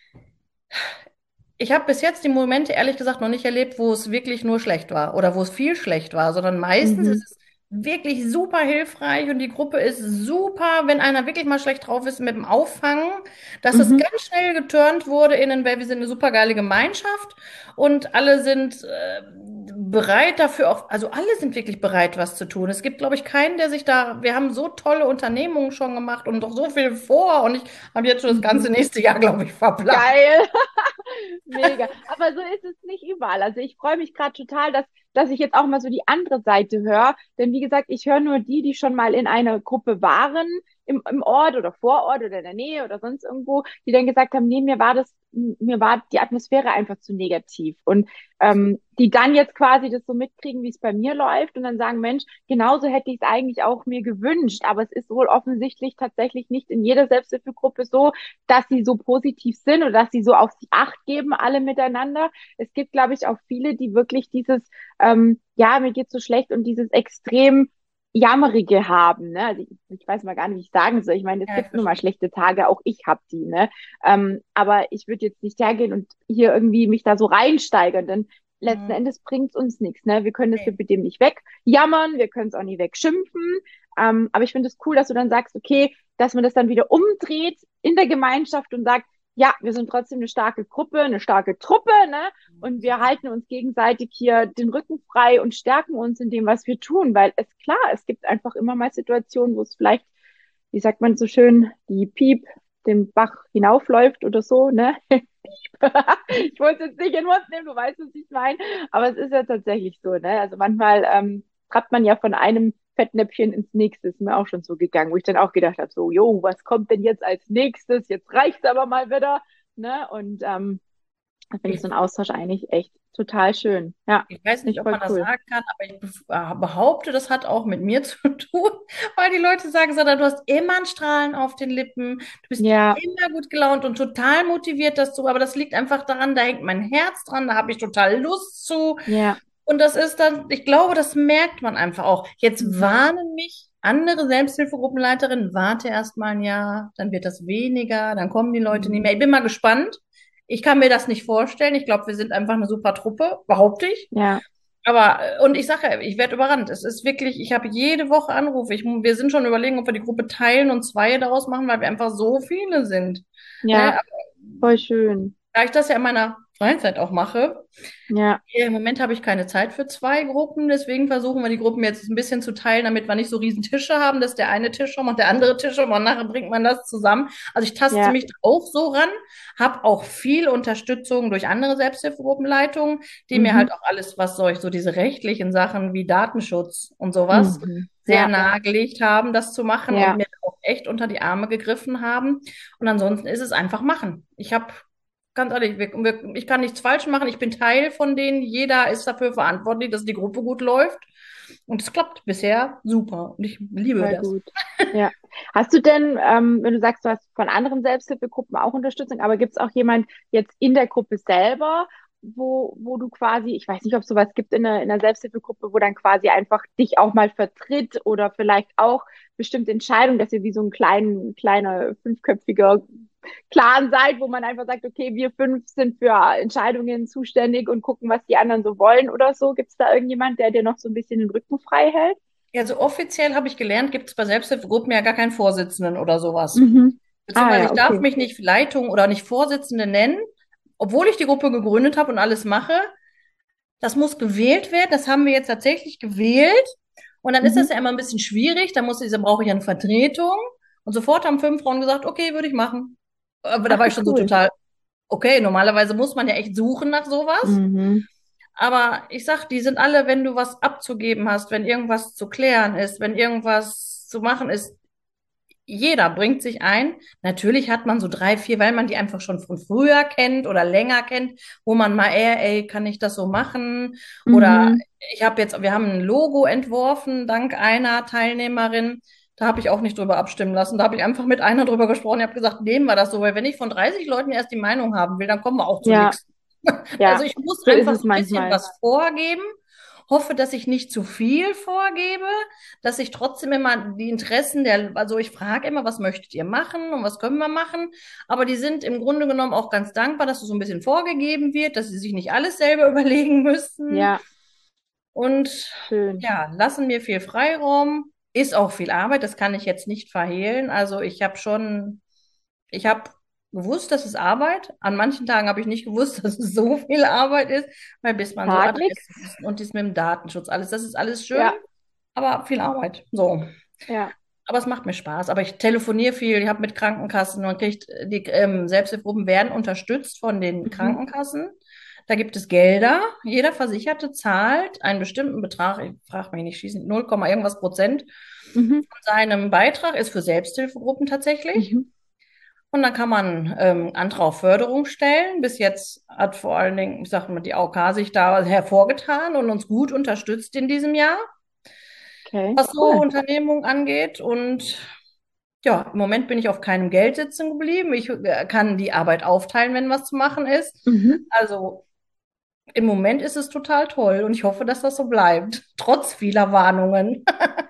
Ich habe bis jetzt die Momente ehrlich gesagt noch nicht erlebt, wo es wirklich nur schlecht war oder wo es viel schlecht war, sondern meistens ist
Mhm.
es wirklich super hilfreich und die Gruppe ist super, wenn einer wirklich mal schlecht drauf ist mit dem Auffangen, dass es
Mhm.
ganz schnell geturnt wurde in ein, wir sind eine super geile Gemeinschaft und alle sind äh, bereit dafür auch, also alle sind wirklich bereit, was zu tun. Es gibt, glaube ich, keinen, der sich da, wir haben so tolle Unternehmungen schon gemacht und doch so viel vor und ich habe jetzt schon das ganze
Mhm.
nächste Jahr, glaube ich, verplant.
Geil. Mega. Aber so ist es nicht überall. Also ich freue mich gerade total, dass, dass ich jetzt auch mal so die andere Seite höre. Denn wie gesagt, ich höre nur die, die schon mal in einer Gruppe waren, im, im Ort oder Vorort oder in der Nähe oder sonst irgendwo, die dann gesagt haben, nee, mir war das, mir war die Atmosphäre einfach zu negativ. Und ähm, die dann jetzt quasi das so mitkriegen, wie es bei mir läuft und dann sagen, Mensch, genauso hätte ich es eigentlich auch mir gewünscht. Aber es ist wohl offensichtlich tatsächlich nicht in jeder Selbsthilfegruppe so, dass sie so positiv sind oder dass sie so auf sie Acht geben, alle miteinander. Es gibt, glaube ich, auch viele, die wirklich dieses, ähm, ja, mir geht's so schlecht und dieses extrem Jammerige haben. Ne? Also ich, ich weiß mal gar nicht, wie ich sagen soll. Ich meine, es
Ja, ich
gibt nun mal
verstehe.
schlechte Tage, auch ich hab die. Ne? Ähm, aber ich würde jetzt nicht hergehen und hier irgendwie mich da so reinsteigern, denn letzten
Mhm.
Endes bringt's uns nichts. Ne? Wir können das
Nee.
mit dem nicht wegjammern, wir können es auch nicht wegschimpfen. Ähm, aber ich finde es cool, dass du dann sagst, okay, dass man das dann wieder umdreht in der Gemeinschaft und sagt, ja, wir sind trotzdem eine starke Gruppe, eine starke Truppe, ne? Und wir halten uns gegenseitig hier den Rücken frei und stärken uns in dem, was wir tun, weil es klar, es gibt einfach immer mal Situationen, wo es vielleicht, wie sagt man so schön, die Piep den Bach hinaufläuft oder so, ne? Ich wollte es jetzt nicht in den Mund nehmen, du weißt, was ich meine. Aber es ist ja tatsächlich so, ne? Also manchmal ähm, trappt man ja von einem Fettnäpfchen ins nächste. Ist mir auch schon so gegangen, wo ich dann auch gedacht habe, so, jo, was kommt denn jetzt als nächstes? Jetzt reicht's aber mal wieder, ne? Und ähm, da finde ich so
Ich,
einen Austausch eigentlich echt total schön. Ja,
ich weiß nicht,
nicht
ob
voll
man das
cool.
sagen kann, aber ich bef- äh, behaupte, das hat auch mit mir zu tun, weil die Leute sagen, Sandra, du hast immer ein Strahlen auf den Lippen, du bist
Ja,
immer gut gelaunt und total motiviert, das zu, aber das liegt einfach daran, da hängt mein Herz dran, da habe ich total Lust zu.
ja.
Und das ist dann, ich glaube, das merkt man einfach auch. Jetzt
Mhm.
warnen mich andere Selbsthilfegruppenleiterinnen, warte erst mal ein Jahr, dann wird das weniger, dann kommen die Leute nicht
Mhm.
mehr. Ich bin mal gespannt. Ich kann mir das nicht vorstellen. Ich glaube, wir sind einfach eine super Truppe, behaupte ich.
Ja,
Aber, äh, und ich sage, ja, ich werde überrannt. Es ist wirklich, ich habe jede Woche Anrufe. Ich, wir sind schon überlegen, ob wir die Gruppe teilen und zwei daraus machen, weil wir einfach so viele sind. Ne?
ja, voll schön.
Da ich das ja in meiner Freizeit auch mache,
Ja,
ja, im Moment habe ich keine Zeit für zwei Gruppen, deswegen versuchen wir die Gruppen jetzt ein bisschen zu teilen, damit wir nicht so riesen Tische haben, dass der eine Tisch schon und der andere Tisch schon und nachher bringt man das zusammen. Also ich taste
ja.
mich da auch so ran, habe auch viel Unterstützung durch andere Selbsthilfegruppenleitungen, die mir
Mhm.
halt auch alles, was soll ich, so diese rechtlichen Sachen wie Datenschutz und sowas
Mhm.
sehr
Ja,
nahegelegt haben, das zu machen und
ja.
mir auch echt unter die Arme gegriffen haben. Und ansonsten ist es einfach machen. Ich habe Ganz ehrlich, wir, wir, ich kann nichts falsch machen. Ich bin Teil von denen. Jeder ist dafür verantwortlich, dass die Gruppe gut läuft. Und es klappt bisher super. Und ich liebe
Voll
das.
gut. Ja. Hast du denn, ähm, wenn du sagst, du hast von anderen Selbsthilfegruppen auch Unterstützung, aber gibt es auch jemand jetzt in der Gruppe selber, wo, wo du quasi, ich weiß nicht, ob es sowas gibt in einer, in einer Selbsthilfegruppe, wo dann quasi einfach dich auch mal vertritt oder vielleicht auch bestimmte Entscheidungen, dass ihr wie so ein klein, kleiner, fünfköpfiger Clan seid, wo man einfach sagt, okay, wir fünf sind für Entscheidungen zuständig und gucken, was die anderen so wollen oder so. Gibt es da irgendjemand, der dir noch so ein bisschen den Rücken frei hält?
Ja, so offiziell habe ich gelernt, gibt es bei Selbsthilfegruppen ja gar keinen Vorsitzenden oder sowas.
Mhm. Ah
Beziehungsweise
ja,
ich darf
okay.
mich nicht Leitung oder nicht Vorsitzende nennen, obwohl ich die Gruppe gegründet habe und alles mache. Das muss gewählt werden. Das haben wir jetzt tatsächlich gewählt. Und dann ist das
Mhm.
ja immer ein bisschen schwierig. Da muss ich, da brauche ich eine Vertretung. Und sofort haben fünf Frauen gesagt, okay, würde ich machen. Aber da
Ach,
war
wie
ich schon so
cool.
total, okay, normalerweise muss man ja echt suchen nach sowas.
Mhm.
Aber ich sag, die sind alle, wenn du was abzugeben hast, wenn irgendwas zu klären ist, wenn irgendwas zu machen ist, jeder bringt sich ein. Natürlich hat man so drei, vier, weil man die einfach schon von früher kennt oder länger kennt, wo man mal eher, ey, kann ich das so machen? Oder
Mhm.
ich habe jetzt, wir haben ein Logo entworfen, dank einer Teilnehmerin. Da habe ich auch nicht drüber abstimmen lassen. Da habe ich einfach mit einer drüber gesprochen. Ich habe gesagt, nehmen wir das so, weil wenn ich von dreißig Leuten erst die Meinung haben will, dann kommen wir auch zu
Ja,
nichts. Also
ja,
ich muss
so ist
einfach
es
so ein bisschen
manchmal.
was vorgeben, hoffe, dass ich nicht zu viel vorgebe, dass ich trotzdem immer die Interessen der, also ich frage immer, was möchtet ihr machen und was können wir machen, aber die sind im Grunde genommen auch ganz dankbar, dass es so ein bisschen vorgegeben wird, dass sie sich nicht alles selber überlegen müssen
Ja,
und
schön.
ja, lassen mir viel Freiraum. Ist auch viel Arbeit, das kann ich jetzt nicht verhehlen. Also ich habe schon, ich habe gewusst, dass es Arbeit. An manchen Tagen habe ich nicht gewusst, dass es so viel Arbeit ist, weil bis man so
Sag nix.
Adressen und dies mit dem Datenschutz, alles, das ist alles schön,
Ja,
aber viel Arbeit. So.
ja.
Aber es macht mir Spaß. Aber ich telefoniere viel, ich habe mit Krankenkassen, man kriegt, die ähm, Selbsthilfegruppen werden unterstützt von den
Mhm.
Krankenkassen. Da gibt es Gelder. Jeder Versicherte zahlt einen bestimmten Betrag, ich frage mich nicht, schießen, null, irgendwas Prozent
Mhm.
von seinem Beitrag ist für Selbsthilfegruppen tatsächlich.
Mhm.
Und dann kann man ähm, Antrag auf Förderung stellen. Bis jetzt hat vor allen Dingen, ich sage mal, die A O K sich da hervorgetan und uns gut unterstützt in diesem Jahr,
Okay,
was so
cool.
Unternehmungen angeht. Und ja, im Moment bin ich auf keinem Geld sitzen geblieben. Ich äh, kann die Arbeit aufteilen, wenn was zu machen ist.
Mhm.
Also im Moment ist es total toll und ich hoffe, dass das so bleibt, trotz vieler Warnungen.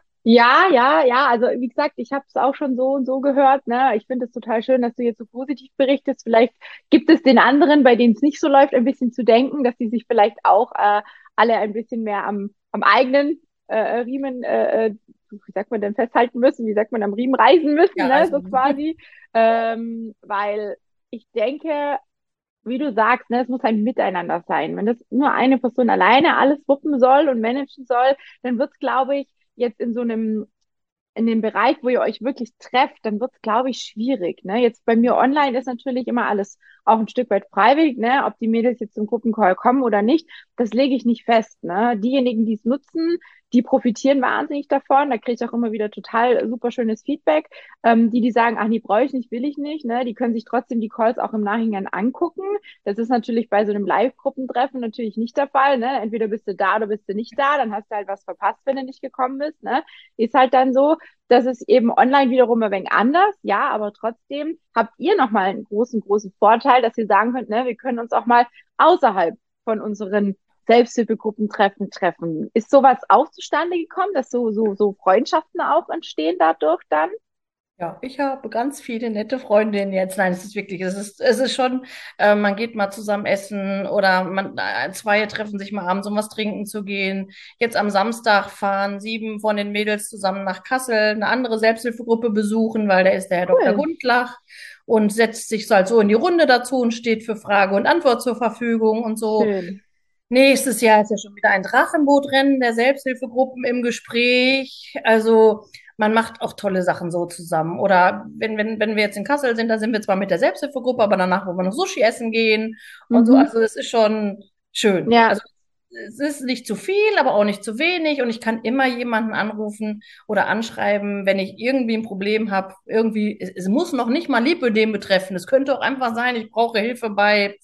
Ja, ja, ja. Also wie gesagt, ich habe es auch schon so und so gehört. Ne? Ich finde es total schön, dass du jetzt so positiv berichtest. Vielleicht gibt es den anderen, bei denen es nicht so läuft, ein bisschen zu denken, dass sie sich vielleicht auch äh, alle ein bisschen mehr am, am eigenen äh, Riemen, äh, äh, wie sagt man denn, festhalten müssen, wie sagt man, am Riemen reißen müssen,
Ja,
ne? So
Reisen.
quasi. Ähm, weil ich denke, wie du sagst, ne, es muss ein Miteinander sein. Wenn das nur eine Person alleine alles wuppen soll und managen soll, dann wird es, glaube ich, jetzt in so einem in dem Bereich, wo ihr euch wirklich trefft, dann wird es, glaube ich, schwierig. Ne? Jetzt bei mir online ist natürlich immer alles auch ein Stück weit freiwillig, ne? Ob die Mädels jetzt zum Gruppencall kommen oder nicht, das lege ich nicht fest. Ne? Diejenigen, die es nutzen, die profitieren wahnsinnig davon. Da kriege ich auch immer wieder total super schönes Feedback. Ähm, die, die sagen, ach, die brauche ich nicht, will ich nicht, ne? Die können sich trotzdem die Calls auch im Nachhinein angucken. Das ist natürlich bei so einem Live-Gruppentreffen natürlich nicht der Fall. Ne? Entweder bist du da oder bist du nicht da, dann hast du halt was verpasst, wenn du nicht gekommen bist. Ne? Ist halt dann so. Das ist eben online wiederum ein wenig anders, ja, aber trotzdem habt ihr nochmal einen großen, großen Vorteil, dass ihr sagen könnt, ne, wir können uns auch mal außerhalb von unseren Selbsthilfegruppentreffen treffen. Ist sowas auch zustande gekommen, dass so, so, so Freundschaften auch entstehen dadurch dann?
Ja, ich habe ganz viele nette Freundinnen jetzt. Nein, es ist wirklich, es ist, es ist schon, äh, man geht mal zusammen essen oder man, äh, zwei treffen sich mal abends, um was trinken zu gehen. Jetzt am Samstag fahren sieben von den Mädels zusammen nach Kassel, eine andere Selbsthilfegruppe besuchen, weil da ist der Herr Doktor
Cool,
Gundlach und setzt sich halt so in die Runde dazu und steht für Frage und Antwort zur Verfügung und so.
schön.
Nächstes Jahr ist ja schon wieder ein Drachenbootrennen der Selbsthilfegruppen im Gespräch. Also man macht auch tolle Sachen so zusammen. Oder wenn, wenn, wenn wir jetzt in Kassel sind, dann sind wir zwar mit der Selbsthilfegruppe, aber danach wollen wir noch Sushi essen gehen und so.
Mhm.
Also es ist schon schön.
Ja,
Also es ist nicht zu viel, aber auch nicht zu wenig. Und ich kann immer jemanden anrufen oder anschreiben, wenn ich irgendwie ein Problem habe. Irgendwie, es, es muss noch nicht mal Lipödem betreffen. Es könnte auch einfach sein, ich brauche Hilfe bei,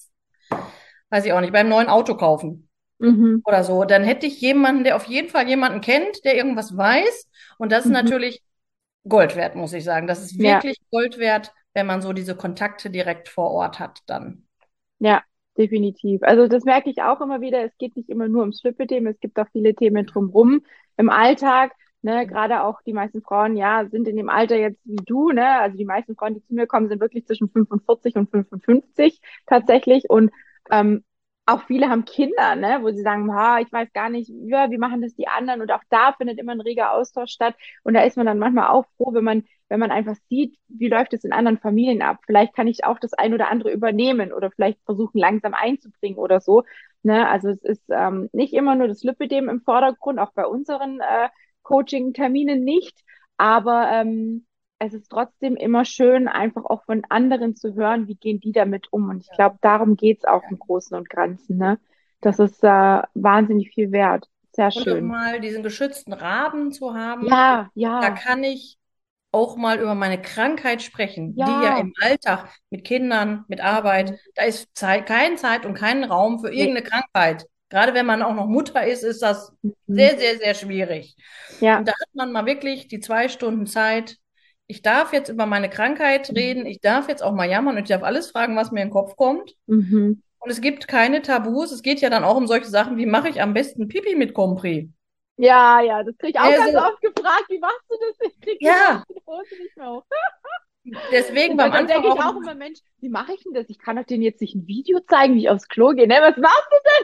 weiß ich auch nicht, beim neuen Auto kaufen
mhm.
oder so, dann hätte ich jemanden, der auf jeden Fall jemanden kennt, der irgendwas weiß. Und das ist
Mhm.
natürlich Gold wert, muss ich sagen. Das ist
Ja,
wirklich Gold wert, wenn man so diese Kontakte direkt vor Ort hat, dann.
ja, definitiv. Also das merke ich auch immer wieder. Es geht nicht immer nur ums Lipidem, es gibt auch viele Themen drumherum im Alltag. Ne, gerade auch die meisten Frauen, ja, sind in dem Alter jetzt wie du, ne? Also die meisten Frauen, die zu mir kommen, sind wirklich zwischen fünfundvierzig und fünfundfünfzig tatsächlich. Und ähm, auch viele haben Kinder, ne, wo sie sagen, ha, ich weiß gar nicht, ja, wie machen das die anderen? Und auch da findet immer ein reger Austausch statt. Und da ist man dann manchmal auch froh, wenn man wenn man einfach sieht, wie läuft es in anderen Familien ab. Vielleicht kann ich auch das ein oder andere übernehmen oder vielleicht versuchen, langsam einzubringen oder so. Ne? Also es ist ähm, nicht immer nur das Lipidem im Vordergrund, auch bei unseren äh, Coaching-Terminen nicht. Aber ähm, es ist trotzdem immer schön, einfach auch von anderen zu hören, wie gehen die damit um. Und ich
Ja,
glaube, darum geht's auch
ja,
im Großen und Ganzen. Ne? Das
ja.
ist äh, wahnsinnig viel wert. Sehr
Und auch
schön.
mal diesen geschützten Rahmen zu haben,
Ja,
da
ja,
kann ich auch mal über meine Krankheit sprechen, die ja
ja.
im Alltag mit Kindern, mit Arbeit,
Mhm.
da ist Zeit, keine Zeit und kein Raum für
Nee.
irgendeine Krankheit. Gerade wenn man auch noch Mutter ist, ist das
Mhm.
sehr, sehr, sehr schwierig.
Ja.
Und da hat man mal wirklich die zwei Stunden Zeit. Ich darf jetzt über meine Krankheit reden,
Mhm.
ich darf jetzt auch mal jammern und ich darf alles fragen, was mir in den Kopf kommt.
Mhm.
Und es gibt keine Tabus. Es geht ja dann auch um solche Sachen, wie mache ich am besten Pipi mit Compris?
Ja, ja, das kriege ich auch ganz
Also,
oft gefragt. Wie machst du das? Ich krieg die
ja,
morgens die Hose nicht mehr hoch.
deswegen
Und
beim
dann
Anfang
denke ich
auch,
auch immer, Mensch, wie mache ich denn das? Ich kann doch denen jetzt nicht ein Video zeigen, wie ich aufs Klo gehe. Ne, was machst du?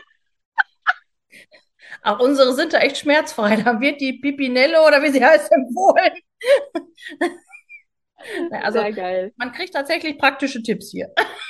auch unsere sind da echt schmerzfrei. Da wird die Pipinelle oder wie sie heißt empfohlen. Also,
Sehr geil.
man kriegt tatsächlich praktische Tipps hier.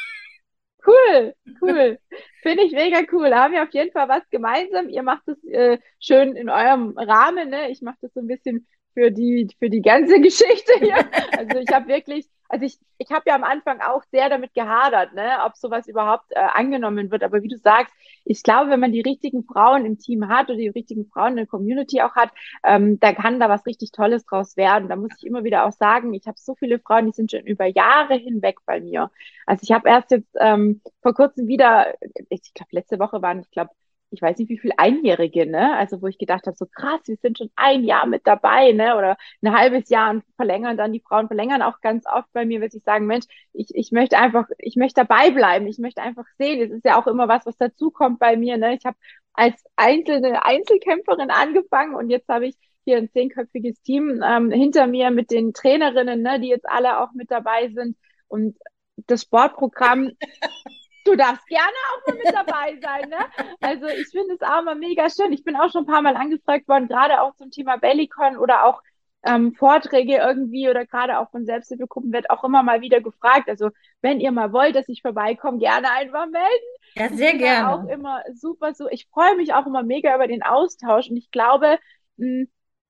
Cool, cool. Finde ich mega cool. Da haben wir auf jeden Fall was gemeinsam. Ihr macht es äh, schön in eurem Rahmen, ne? Ich mache das so ein bisschen für die, für die ganze Geschichte hier. Also ich habe wirklich, also ich, ich habe ja am Anfang auch sehr damit gehadert, ne, ob sowas überhaupt äh, angenommen wird. Aber wie du sagst, ich glaube, wenn man die richtigen Frauen im Team hat oder die richtigen Frauen in der Community auch hat, ähm, da kann da was richtig Tolles draus werden. Da muss ich immer wieder auch sagen, ich habe so viele Frauen, die sind schon über Jahre hinweg bei mir. Also ich habe erst jetzt ähm, vor kurzem wieder, ich glaube, letzte Woche waren, ich glaube, ich weiß nicht, wie viel Einjährige, ne? Also wo ich gedacht habe, so krass, wir sind schon ein Jahr mit dabei, ne? Oder ein halbes Jahr und verlängern dann, die Frauen verlängern auch ganz oft bei mir, wenn sie sagen, Mensch, ich, ich möchte einfach, ich möchte dabei bleiben, ich möchte einfach sehen. Es ist ja auch immer was, was dazukommt bei mir, ne? Ich habe als einzelne Einzelkämpferin angefangen und jetzt habe ich hier ein zehnköpfiges Team ähm, hinter mir mit den Trainerinnen, ne, die jetzt alle auch mit dabei sind. Und das Sportprogramm, du darfst gerne auch mal mit dabei sein, ne? Also ich finde es auch mal mega schön. Ich bin auch schon ein paar Mal angefragt worden, gerade auch zum Thema Bellycon oder auch ähm, Vorträge irgendwie oder gerade auch von Selbsthilfegruppen wird auch immer mal wieder gefragt. Also wenn ihr mal wollt, dass ich vorbeikomme, gerne einfach melden.
Ja,
Ich
sehr
bin da auch
gerne.
immer super so. Ich freue mich auch immer mega über den Austausch und ich glaube, mh,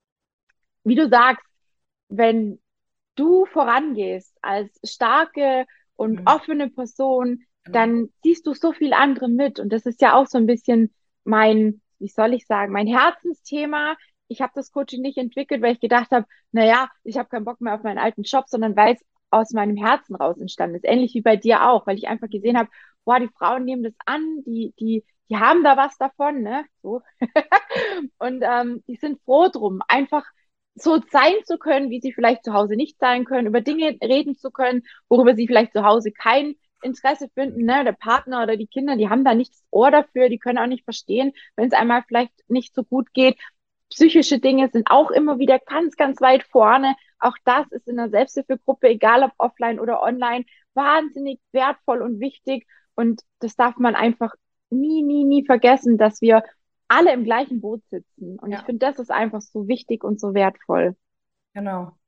wie du sagst, wenn du vorangehst als starke und
Mhm.
offene Person,
Genau.
dann ziehst du so viel andere mit. Und das ist ja auch so ein bisschen mein, wie soll ich sagen, mein Herzensthema. Ich habe das Coaching nicht entwickelt, weil ich gedacht habe, naja, ich habe keinen Bock mehr auf meinen alten Job, sondern weil es aus meinem Herzen raus entstanden ist. Ähnlich wie bei dir auch, weil ich einfach gesehen habe, boah, die Frauen nehmen das an, die, die, die haben da was davon, ne? So. Und ähm, die sind froh drum, einfach so sein zu können, wie sie vielleicht zu Hause nicht sein können, über Dinge reden zu können, worüber sie vielleicht zu Hause kein Interesse finden, ne? Der Partner oder die Kinder, die haben da nicht das Ohr dafür, die können auch nicht verstehen, wenn es einmal vielleicht nicht so gut geht. Psychische Dinge sind auch immer wieder ganz, ganz weit vorne. Auch das ist in der Selbsthilfegruppe, egal ob offline oder online, wahnsinnig wertvoll und wichtig. Und das darf man einfach nie, nie, nie vergessen, dass wir alle im gleichen Boot sitzen. Und ich
Ja,
finde, das ist einfach so wichtig und so wertvoll.
genau.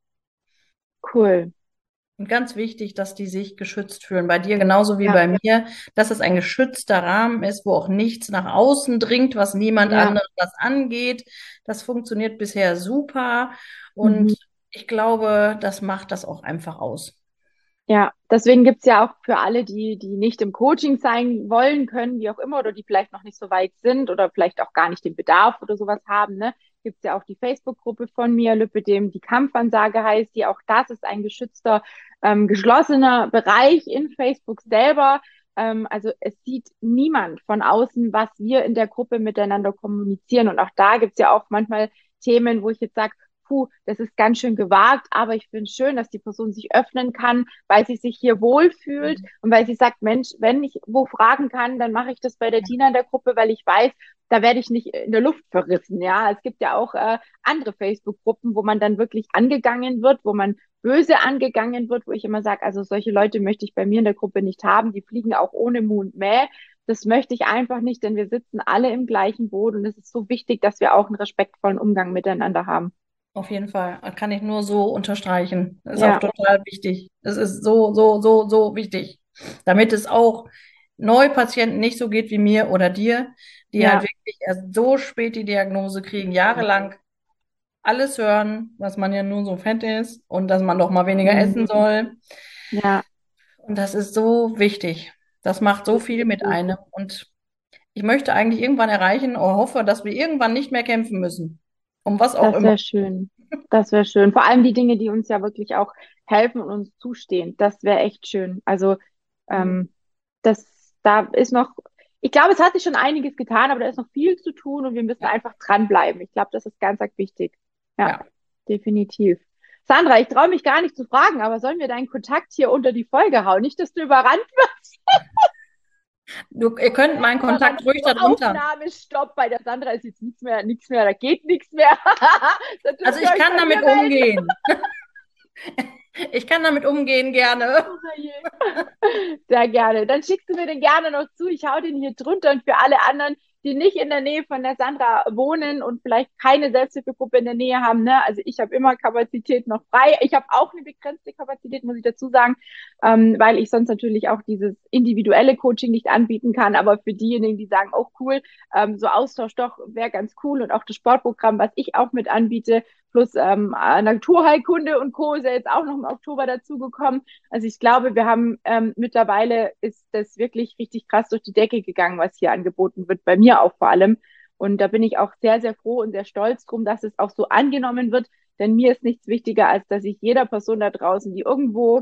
Cool.
Und ganz wichtig, dass die sich geschützt fühlen. Bei dir genauso wie
Ja,
bei mir, dass es ein geschützter Rahmen ist, wo auch nichts nach außen dringt, was niemand
ja.
anderes was angeht. Das funktioniert bisher super. Und
Mhm.
ich glaube, das macht das auch einfach aus.
Ja, deswegen gibt's ja auch für alle, die, die nicht im Coaching sein wollen können, wie auch immer, oder die vielleicht noch nicht so weit sind oder vielleicht auch gar nicht den Bedarf oder sowas haben, ne, gibt's ja auch die Facebook-Gruppe von mir, Lüppedem, die Kampfansage heißt, die auch das ist ein geschützter, ähm, geschlossener Bereich in Facebook selber. Ähm, also es sieht niemand von außen, was wir in der Gruppe miteinander kommunizieren. Und auch da gibt's ja auch manchmal Themen, wo ich jetzt sage, puh, das ist ganz schön gewagt, aber ich finde es schön, dass die Person sich öffnen kann, weil sie sich hier wohlfühlt und weil sie sagt, Mensch, wenn ich wo fragen kann, dann mache ich das bei der Tina in der Gruppe, weil ich weiß, da werde ich nicht in der Luft verrissen. Ja, es gibt ja auch äh, andere Facebook-Gruppen, wo man dann wirklich angegangen wird, wo man böse angegangen wird, wo ich immer sage, also solche Leute möchte ich bei mir in der Gruppe nicht haben, die fliegen auch ohne Mu und Mäh. Das möchte ich einfach nicht, denn wir sitzen alle im gleichen Boot und es ist so wichtig, dass wir auch einen respektvollen Umgang miteinander haben.
Auf jeden Fall. Kann ich nur so unterstreichen. Das ist auch
Ja,
total wichtig. Es ist so, so, so, so wichtig. Damit es auch Neupatienten nicht so geht wie mir oder dir, die halt
ja.
wirklich erst so spät die Diagnose kriegen, jahrelang alles hören, was man ja nur so fett ist und dass man doch mal weniger essen
Mhm.
soll.
Ja,
Und das ist so wichtig. Das macht so viel mit einem. Und ich möchte eigentlich irgendwann erreichen oder hoffe, dass wir irgendwann nicht mehr kämpfen müssen. Um was auch
das
immer.
wäre schön. Das wäre schön. Vor allem die Dinge, die uns ja wirklich auch helfen und uns zustehen. Das wäre echt schön. Also
Mhm.
ähm, das, da ist noch, Ich glaube, es hat sich schon einiges getan, aber da ist noch viel zu tun und wir müssen
Ja,
einfach dranbleiben. Ich glaube, das ist ganz, ganz wichtig. Ja,
ja.
definitiv. Sandra, ich traue mich gar nicht zu fragen, aber sollen wir deinen Kontakt hier unter die Folge hauen? Nicht, dass du überrannt wirst.
Du, ihr könnt meinen
Überrannt.
Kontakt ruhig
So,
darunter.
Aufnahmestopp. Bei der Sandra ist jetzt nichts mehr, nichts mehr, da geht nichts mehr. Dann
Also
dürft ihr
ich
euch
kann
bei mir
damit
melden.
umgehen. Ich kann damit umgehen gerne.
Oh je. Sehr gerne. Dann schickst du mir den gerne noch zu. Ich hau den hier drunter und für alle anderen, die nicht in der Nähe von der Sandra wohnen und vielleicht keine Selbsthilfegruppe in der Nähe haben, ne? Also ich habe immer Kapazität noch frei. Ich habe auch eine begrenzte Kapazität, muss ich dazu sagen, ähm, weil ich sonst natürlich auch dieses individuelle Coaching nicht anbieten kann. Aber für diejenigen, die sagen, oh cool, ähm, so Austausch doch wäre ganz cool und auch das Sportprogramm, was ich auch mit anbiete, plus ähm, Naturheilkunde und Co. ist ja jetzt auch noch im Oktober dazugekommen. Also ich glaube, wir haben ähm, mittlerweile ist das wirklich richtig krass durch die Decke gegangen, was hier angeboten wird, bei mir auch vor allem. Und da bin ich auch sehr, sehr froh und sehr stolz drum, dass es auch so angenommen wird. Denn mir ist nichts wichtiger, als dass ich jeder Person da draußen, die irgendwo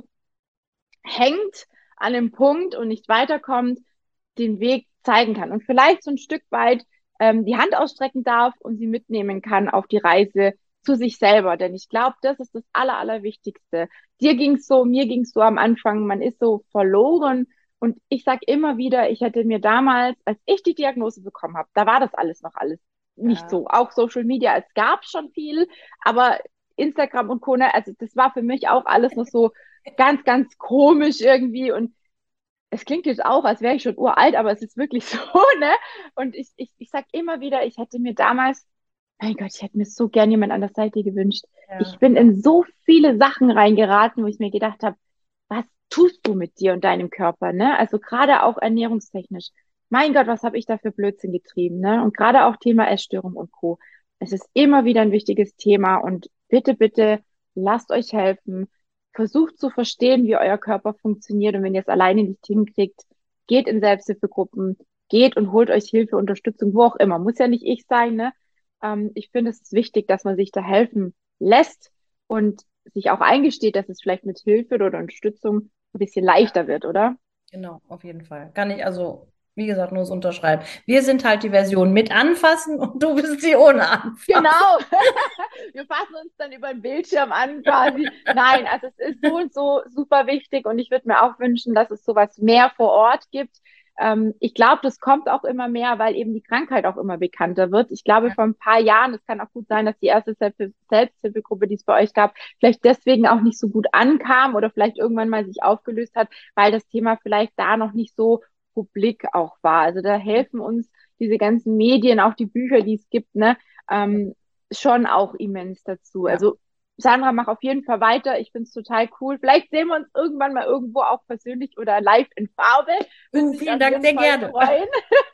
hängt an einem Punkt und nicht weiterkommt, den Weg zeigen kann und vielleicht so ein Stück weit ähm, die Hand ausstrecken darf und sie mitnehmen kann auf die Reise zu sich selber. Denn ich glaube, das ist das Aller, Allerwichtigste. Dir ging's so, mir ging's so am Anfang, man ist so verloren. Und ich sag immer wieder, ich hätte mir damals, als ich die Diagnose bekommen habe, da war das alles noch alles nicht
Ja.
so. Auch Social Media, es gab schon viel, aber Instagram und Co. ne, also das war für mich auch alles noch so ganz, ganz komisch irgendwie. Und es klingt jetzt auch, als wäre ich schon uralt, aber es ist wirklich so, ne? Und ich, ich, ich sag immer wieder, ich hätte mir damals, mein Gott, ich hätte mir so gern jemand an der Seite gewünscht. Ich
Ja.
bin in so viele Sachen reingeraten, wo ich mir gedacht habe, was tust du mit dir und deinem Körper, ne? Also gerade auch ernährungstechnisch. Mein Gott, was habe ich da für Blödsinn getrieben, ne? Und gerade auch Thema Essstörung und Co. Es ist immer wieder ein wichtiges Thema und bitte, bitte lasst euch helfen. Versucht zu verstehen, wie euer Körper funktioniert und wenn ihr es alleine nicht hinkriegt, geht in Selbsthilfegruppen, geht und holt euch Hilfe, Unterstützung, wo auch immer. Muss ja nicht ich sein, ne? Ähm, ich finde, es ist wichtig, dass man sich da helfen lässt und sich auch eingesteht, dass es vielleicht mit Hilfe oder Unterstützung ein bisschen
Ja.
leichter wird, oder?
Genau, auf jeden Fall. Kann ich also, wie gesagt, nur so unterschreiben. Wir sind halt die Version mit anfassen und du bist die ohne anfassen.
Genau. Wir fassen uns dann über den Bildschirm an quasi. Nein, also es ist so und so super wichtig und ich würde mir auch wünschen, dass es sowas mehr vor Ort gibt. Ähm, ich glaube, das kommt auch immer mehr, weil eben die Krankheit auch immer bekannter wird. Ich glaube, vor ein paar Jahren, es kann auch gut sein, dass die erste Selbsthil- Selbsthilfegruppe, die es bei euch gab, vielleicht deswegen auch nicht so gut ankam oder vielleicht irgendwann mal sich aufgelöst hat, weil das Thema vielleicht da noch nicht so publik auch war. Also da helfen uns diese ganzen Medien, auch die Bücher, die es gibt, ne, ähm, schon auch immens dazu.
Ja.
Also Sandra, mach auf jeden Fall weiter. Ich finde es total cool. Vielleicht sehen wir uns irgendwann mal irgendwo auch persönlich oder live in Farbe. Würde
Uh,
mich
vielen
auf
Dank,
jeden
sehr
Fall
gerne.
freuen.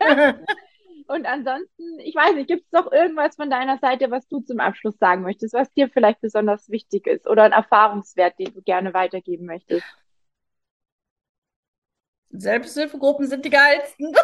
Und ansonsten, ich weiß nicht, gibt es noch irgendwas von deiner Seite, was du zum Abschluss sagen möchtest, was dir vielleicht besonders wichtig ist oder ein Erfahrungswert, den du gerne weitergeben möchtest?
Selbsthilfegruppen sind die geilsten.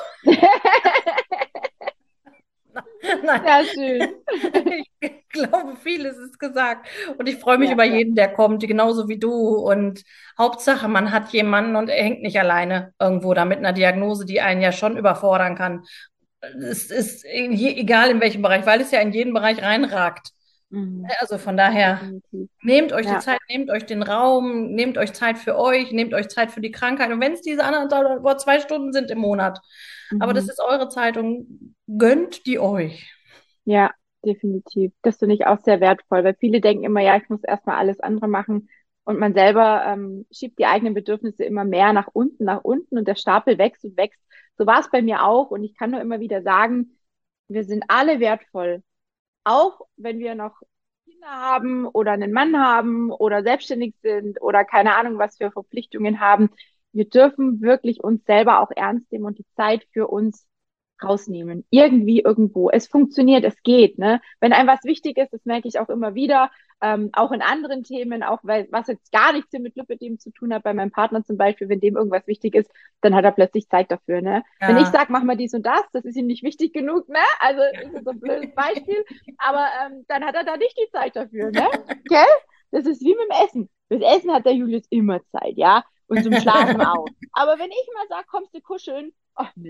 Nein,
Sehr schön.
ich glaube, vieles ist gesagt. Und ich freue mich
Ja,
über jeden, der kommt, genauso wie du. Und Hauptsache, man hat jemanden und er hängt nicht alleine irgendwo da mit einer Diagnose, die einen ja schon überfordern kann. Es ist je- egal in welchem Bereich, weil es ja in jeden Bereich reinragt.
mhm,
Also von daher,
definitiv.
nehmt euch die
Ja.
Zeit, nehmt euch den Raum, nehmt euch Zeit für euch, nehmt euch Zeit für die Krankheit. Und wenn es diese anderthalb oder zwei Stunden sind im Monat, aber das
Mhm.
ist eure Zeit und gönnt die euch.
Ja, definitiv. Das finde ich auch sehr wertvoll, weil viele denken immer, ja, ich muss erstmal alles andere machen und man selber ähm, schiebt die eigenen Bedürfnisse immer mehr nach unten, nach unten und der Stapel wächst und wächst. So war es bei mir auch und ich kann nur immer wieder sagen, wir sind alle wertvoll, auch wenn wir noch Kinder haben oder einen Mann haben oder selbstständig sind oder keine Ahnung, was für Verpflichtungen haben. Wir dürfen wirklich uns selber auch ernst nehmen und die Zeit für uns rausnehmen. Irgendwie, irgendwo. Es funktioniert, es geht, ne? Wenn einem was wichtig ist, das merke ich auch immer wieder, ähm, auch in anderen Themen, auch weil, was jetzt gar nichts mit Lipidem zu tun hat, bei meinem Partner zum Beispiel, wenn dem irgendwas wichtig ist, dann hat er plötzlich Zeit dafür, ne? Wenn ich
Ja.
sage, mach mal dies und das, das ist ihm nicht wichtig genug, ne? Also, ist jetzt so ein blödes Beispiel, aber ähm, dann hat er da nicht die Zeit dafür, ne? Gell? Das ist wie mit dem Essen. Fürs Essen hat der Julius immer Zeit, ja? Und zum Schlafen auch. Aber wenn ich mal sage, kommst du kuscheln? Ach nee.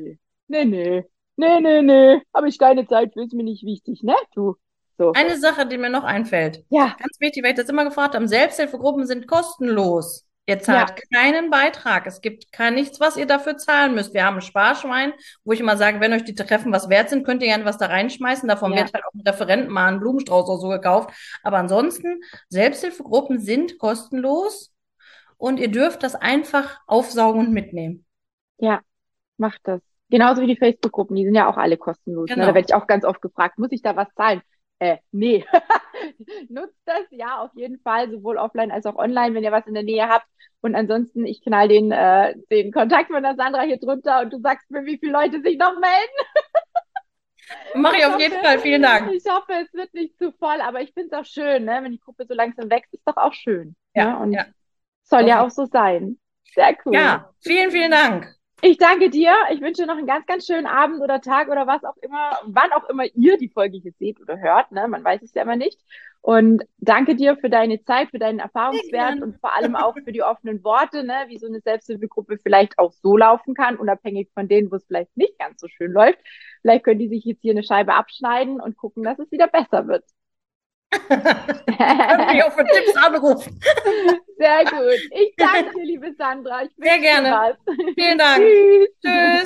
nee, nee, nee, nee, nee, habe ich keine Zeit für, ist mir nicht wichtig, ne? Du, so.
Eine Sache, die mir noch einfällt.
Ja,
Ganz wichtig, weil ich das immer gefragt habe. Selbsthilfegruppen sind kostenlos. Ihr zahlt
ja,
keinen Beitrag. Es gibt kein nichts, was ihr dafür zahlen müsst. Wir haben ein Sparschwein, wo ich immer sage, wenn euch die Treffen was wert sind, könnt ihr gerne was da reinschmeißen. Davon
ja,
wird halt auch ein Referent mal einen Blumenstrauß oder so gekauft. Aber ansonsten, Selbsthilfegruppen sind kostenlos und ihr dürft das einfach aufsaugen und mitnehmen.
ja, mach das. Genauso wie die Facebook-Gruppen, die sind ja auch alle kostenlos, ne? Da werde
Genau.
ich auch ganz oft gefragt, muss ich da was zahlen? Äh, nee. Nutzt das, ja, auf jeden Fall, sowohl offline als auch online, wenn ihr was in der Nähe habt. Und ansonsten, ich knall den, äh, den Kontakt von der Sandra hier drunter und du sagst mir, wie viele Leute sich noch melden.
Mache
Ich
ich auf
hoffe,
jeden Fall. Vielen Dank.
ich hoffe, es wird nicht zu voll, aber ich finde es auch schön, ne? Wenn die Gruppe so langsam wächst, ist doch auch schön.
Ja,
Ne? Und
ja.
soll
Auf
ja
jeden.
auch so sein. Sehr cool.
Ja, vielen, vielen Dank.
Ich danke dir. Ich wünsche dir noch einen ganz, ganz schönen Abend oder Tag oder was auch immer, wann auch immer ihr die Folge hier seht oder hört. Ne? Man weiß es ja immer nicht. Und danke dir für deine Zeit, für deinen
Sehr
Erfahrungswert
gerne.
und vor allem auch für die offenen Worte, ne? Wie so eine Selbsthilfegruppe vielleicht auch so laufen kann, unabhängig von denen, wo es vielleicht nicht ganz so schön läuft. Vielleicht können die sich jetzt hier eine Scheibe abschneiden und gucken, dass es wieder besser wird.
Sie können mich auch für Tipps anrufen.
Sehr gut. Ich danke dir, liebe Sandra. Ich
Sehr
wünsche dir
gerne.
was.
Vielen Dank.
Tschüss.
Tschüss.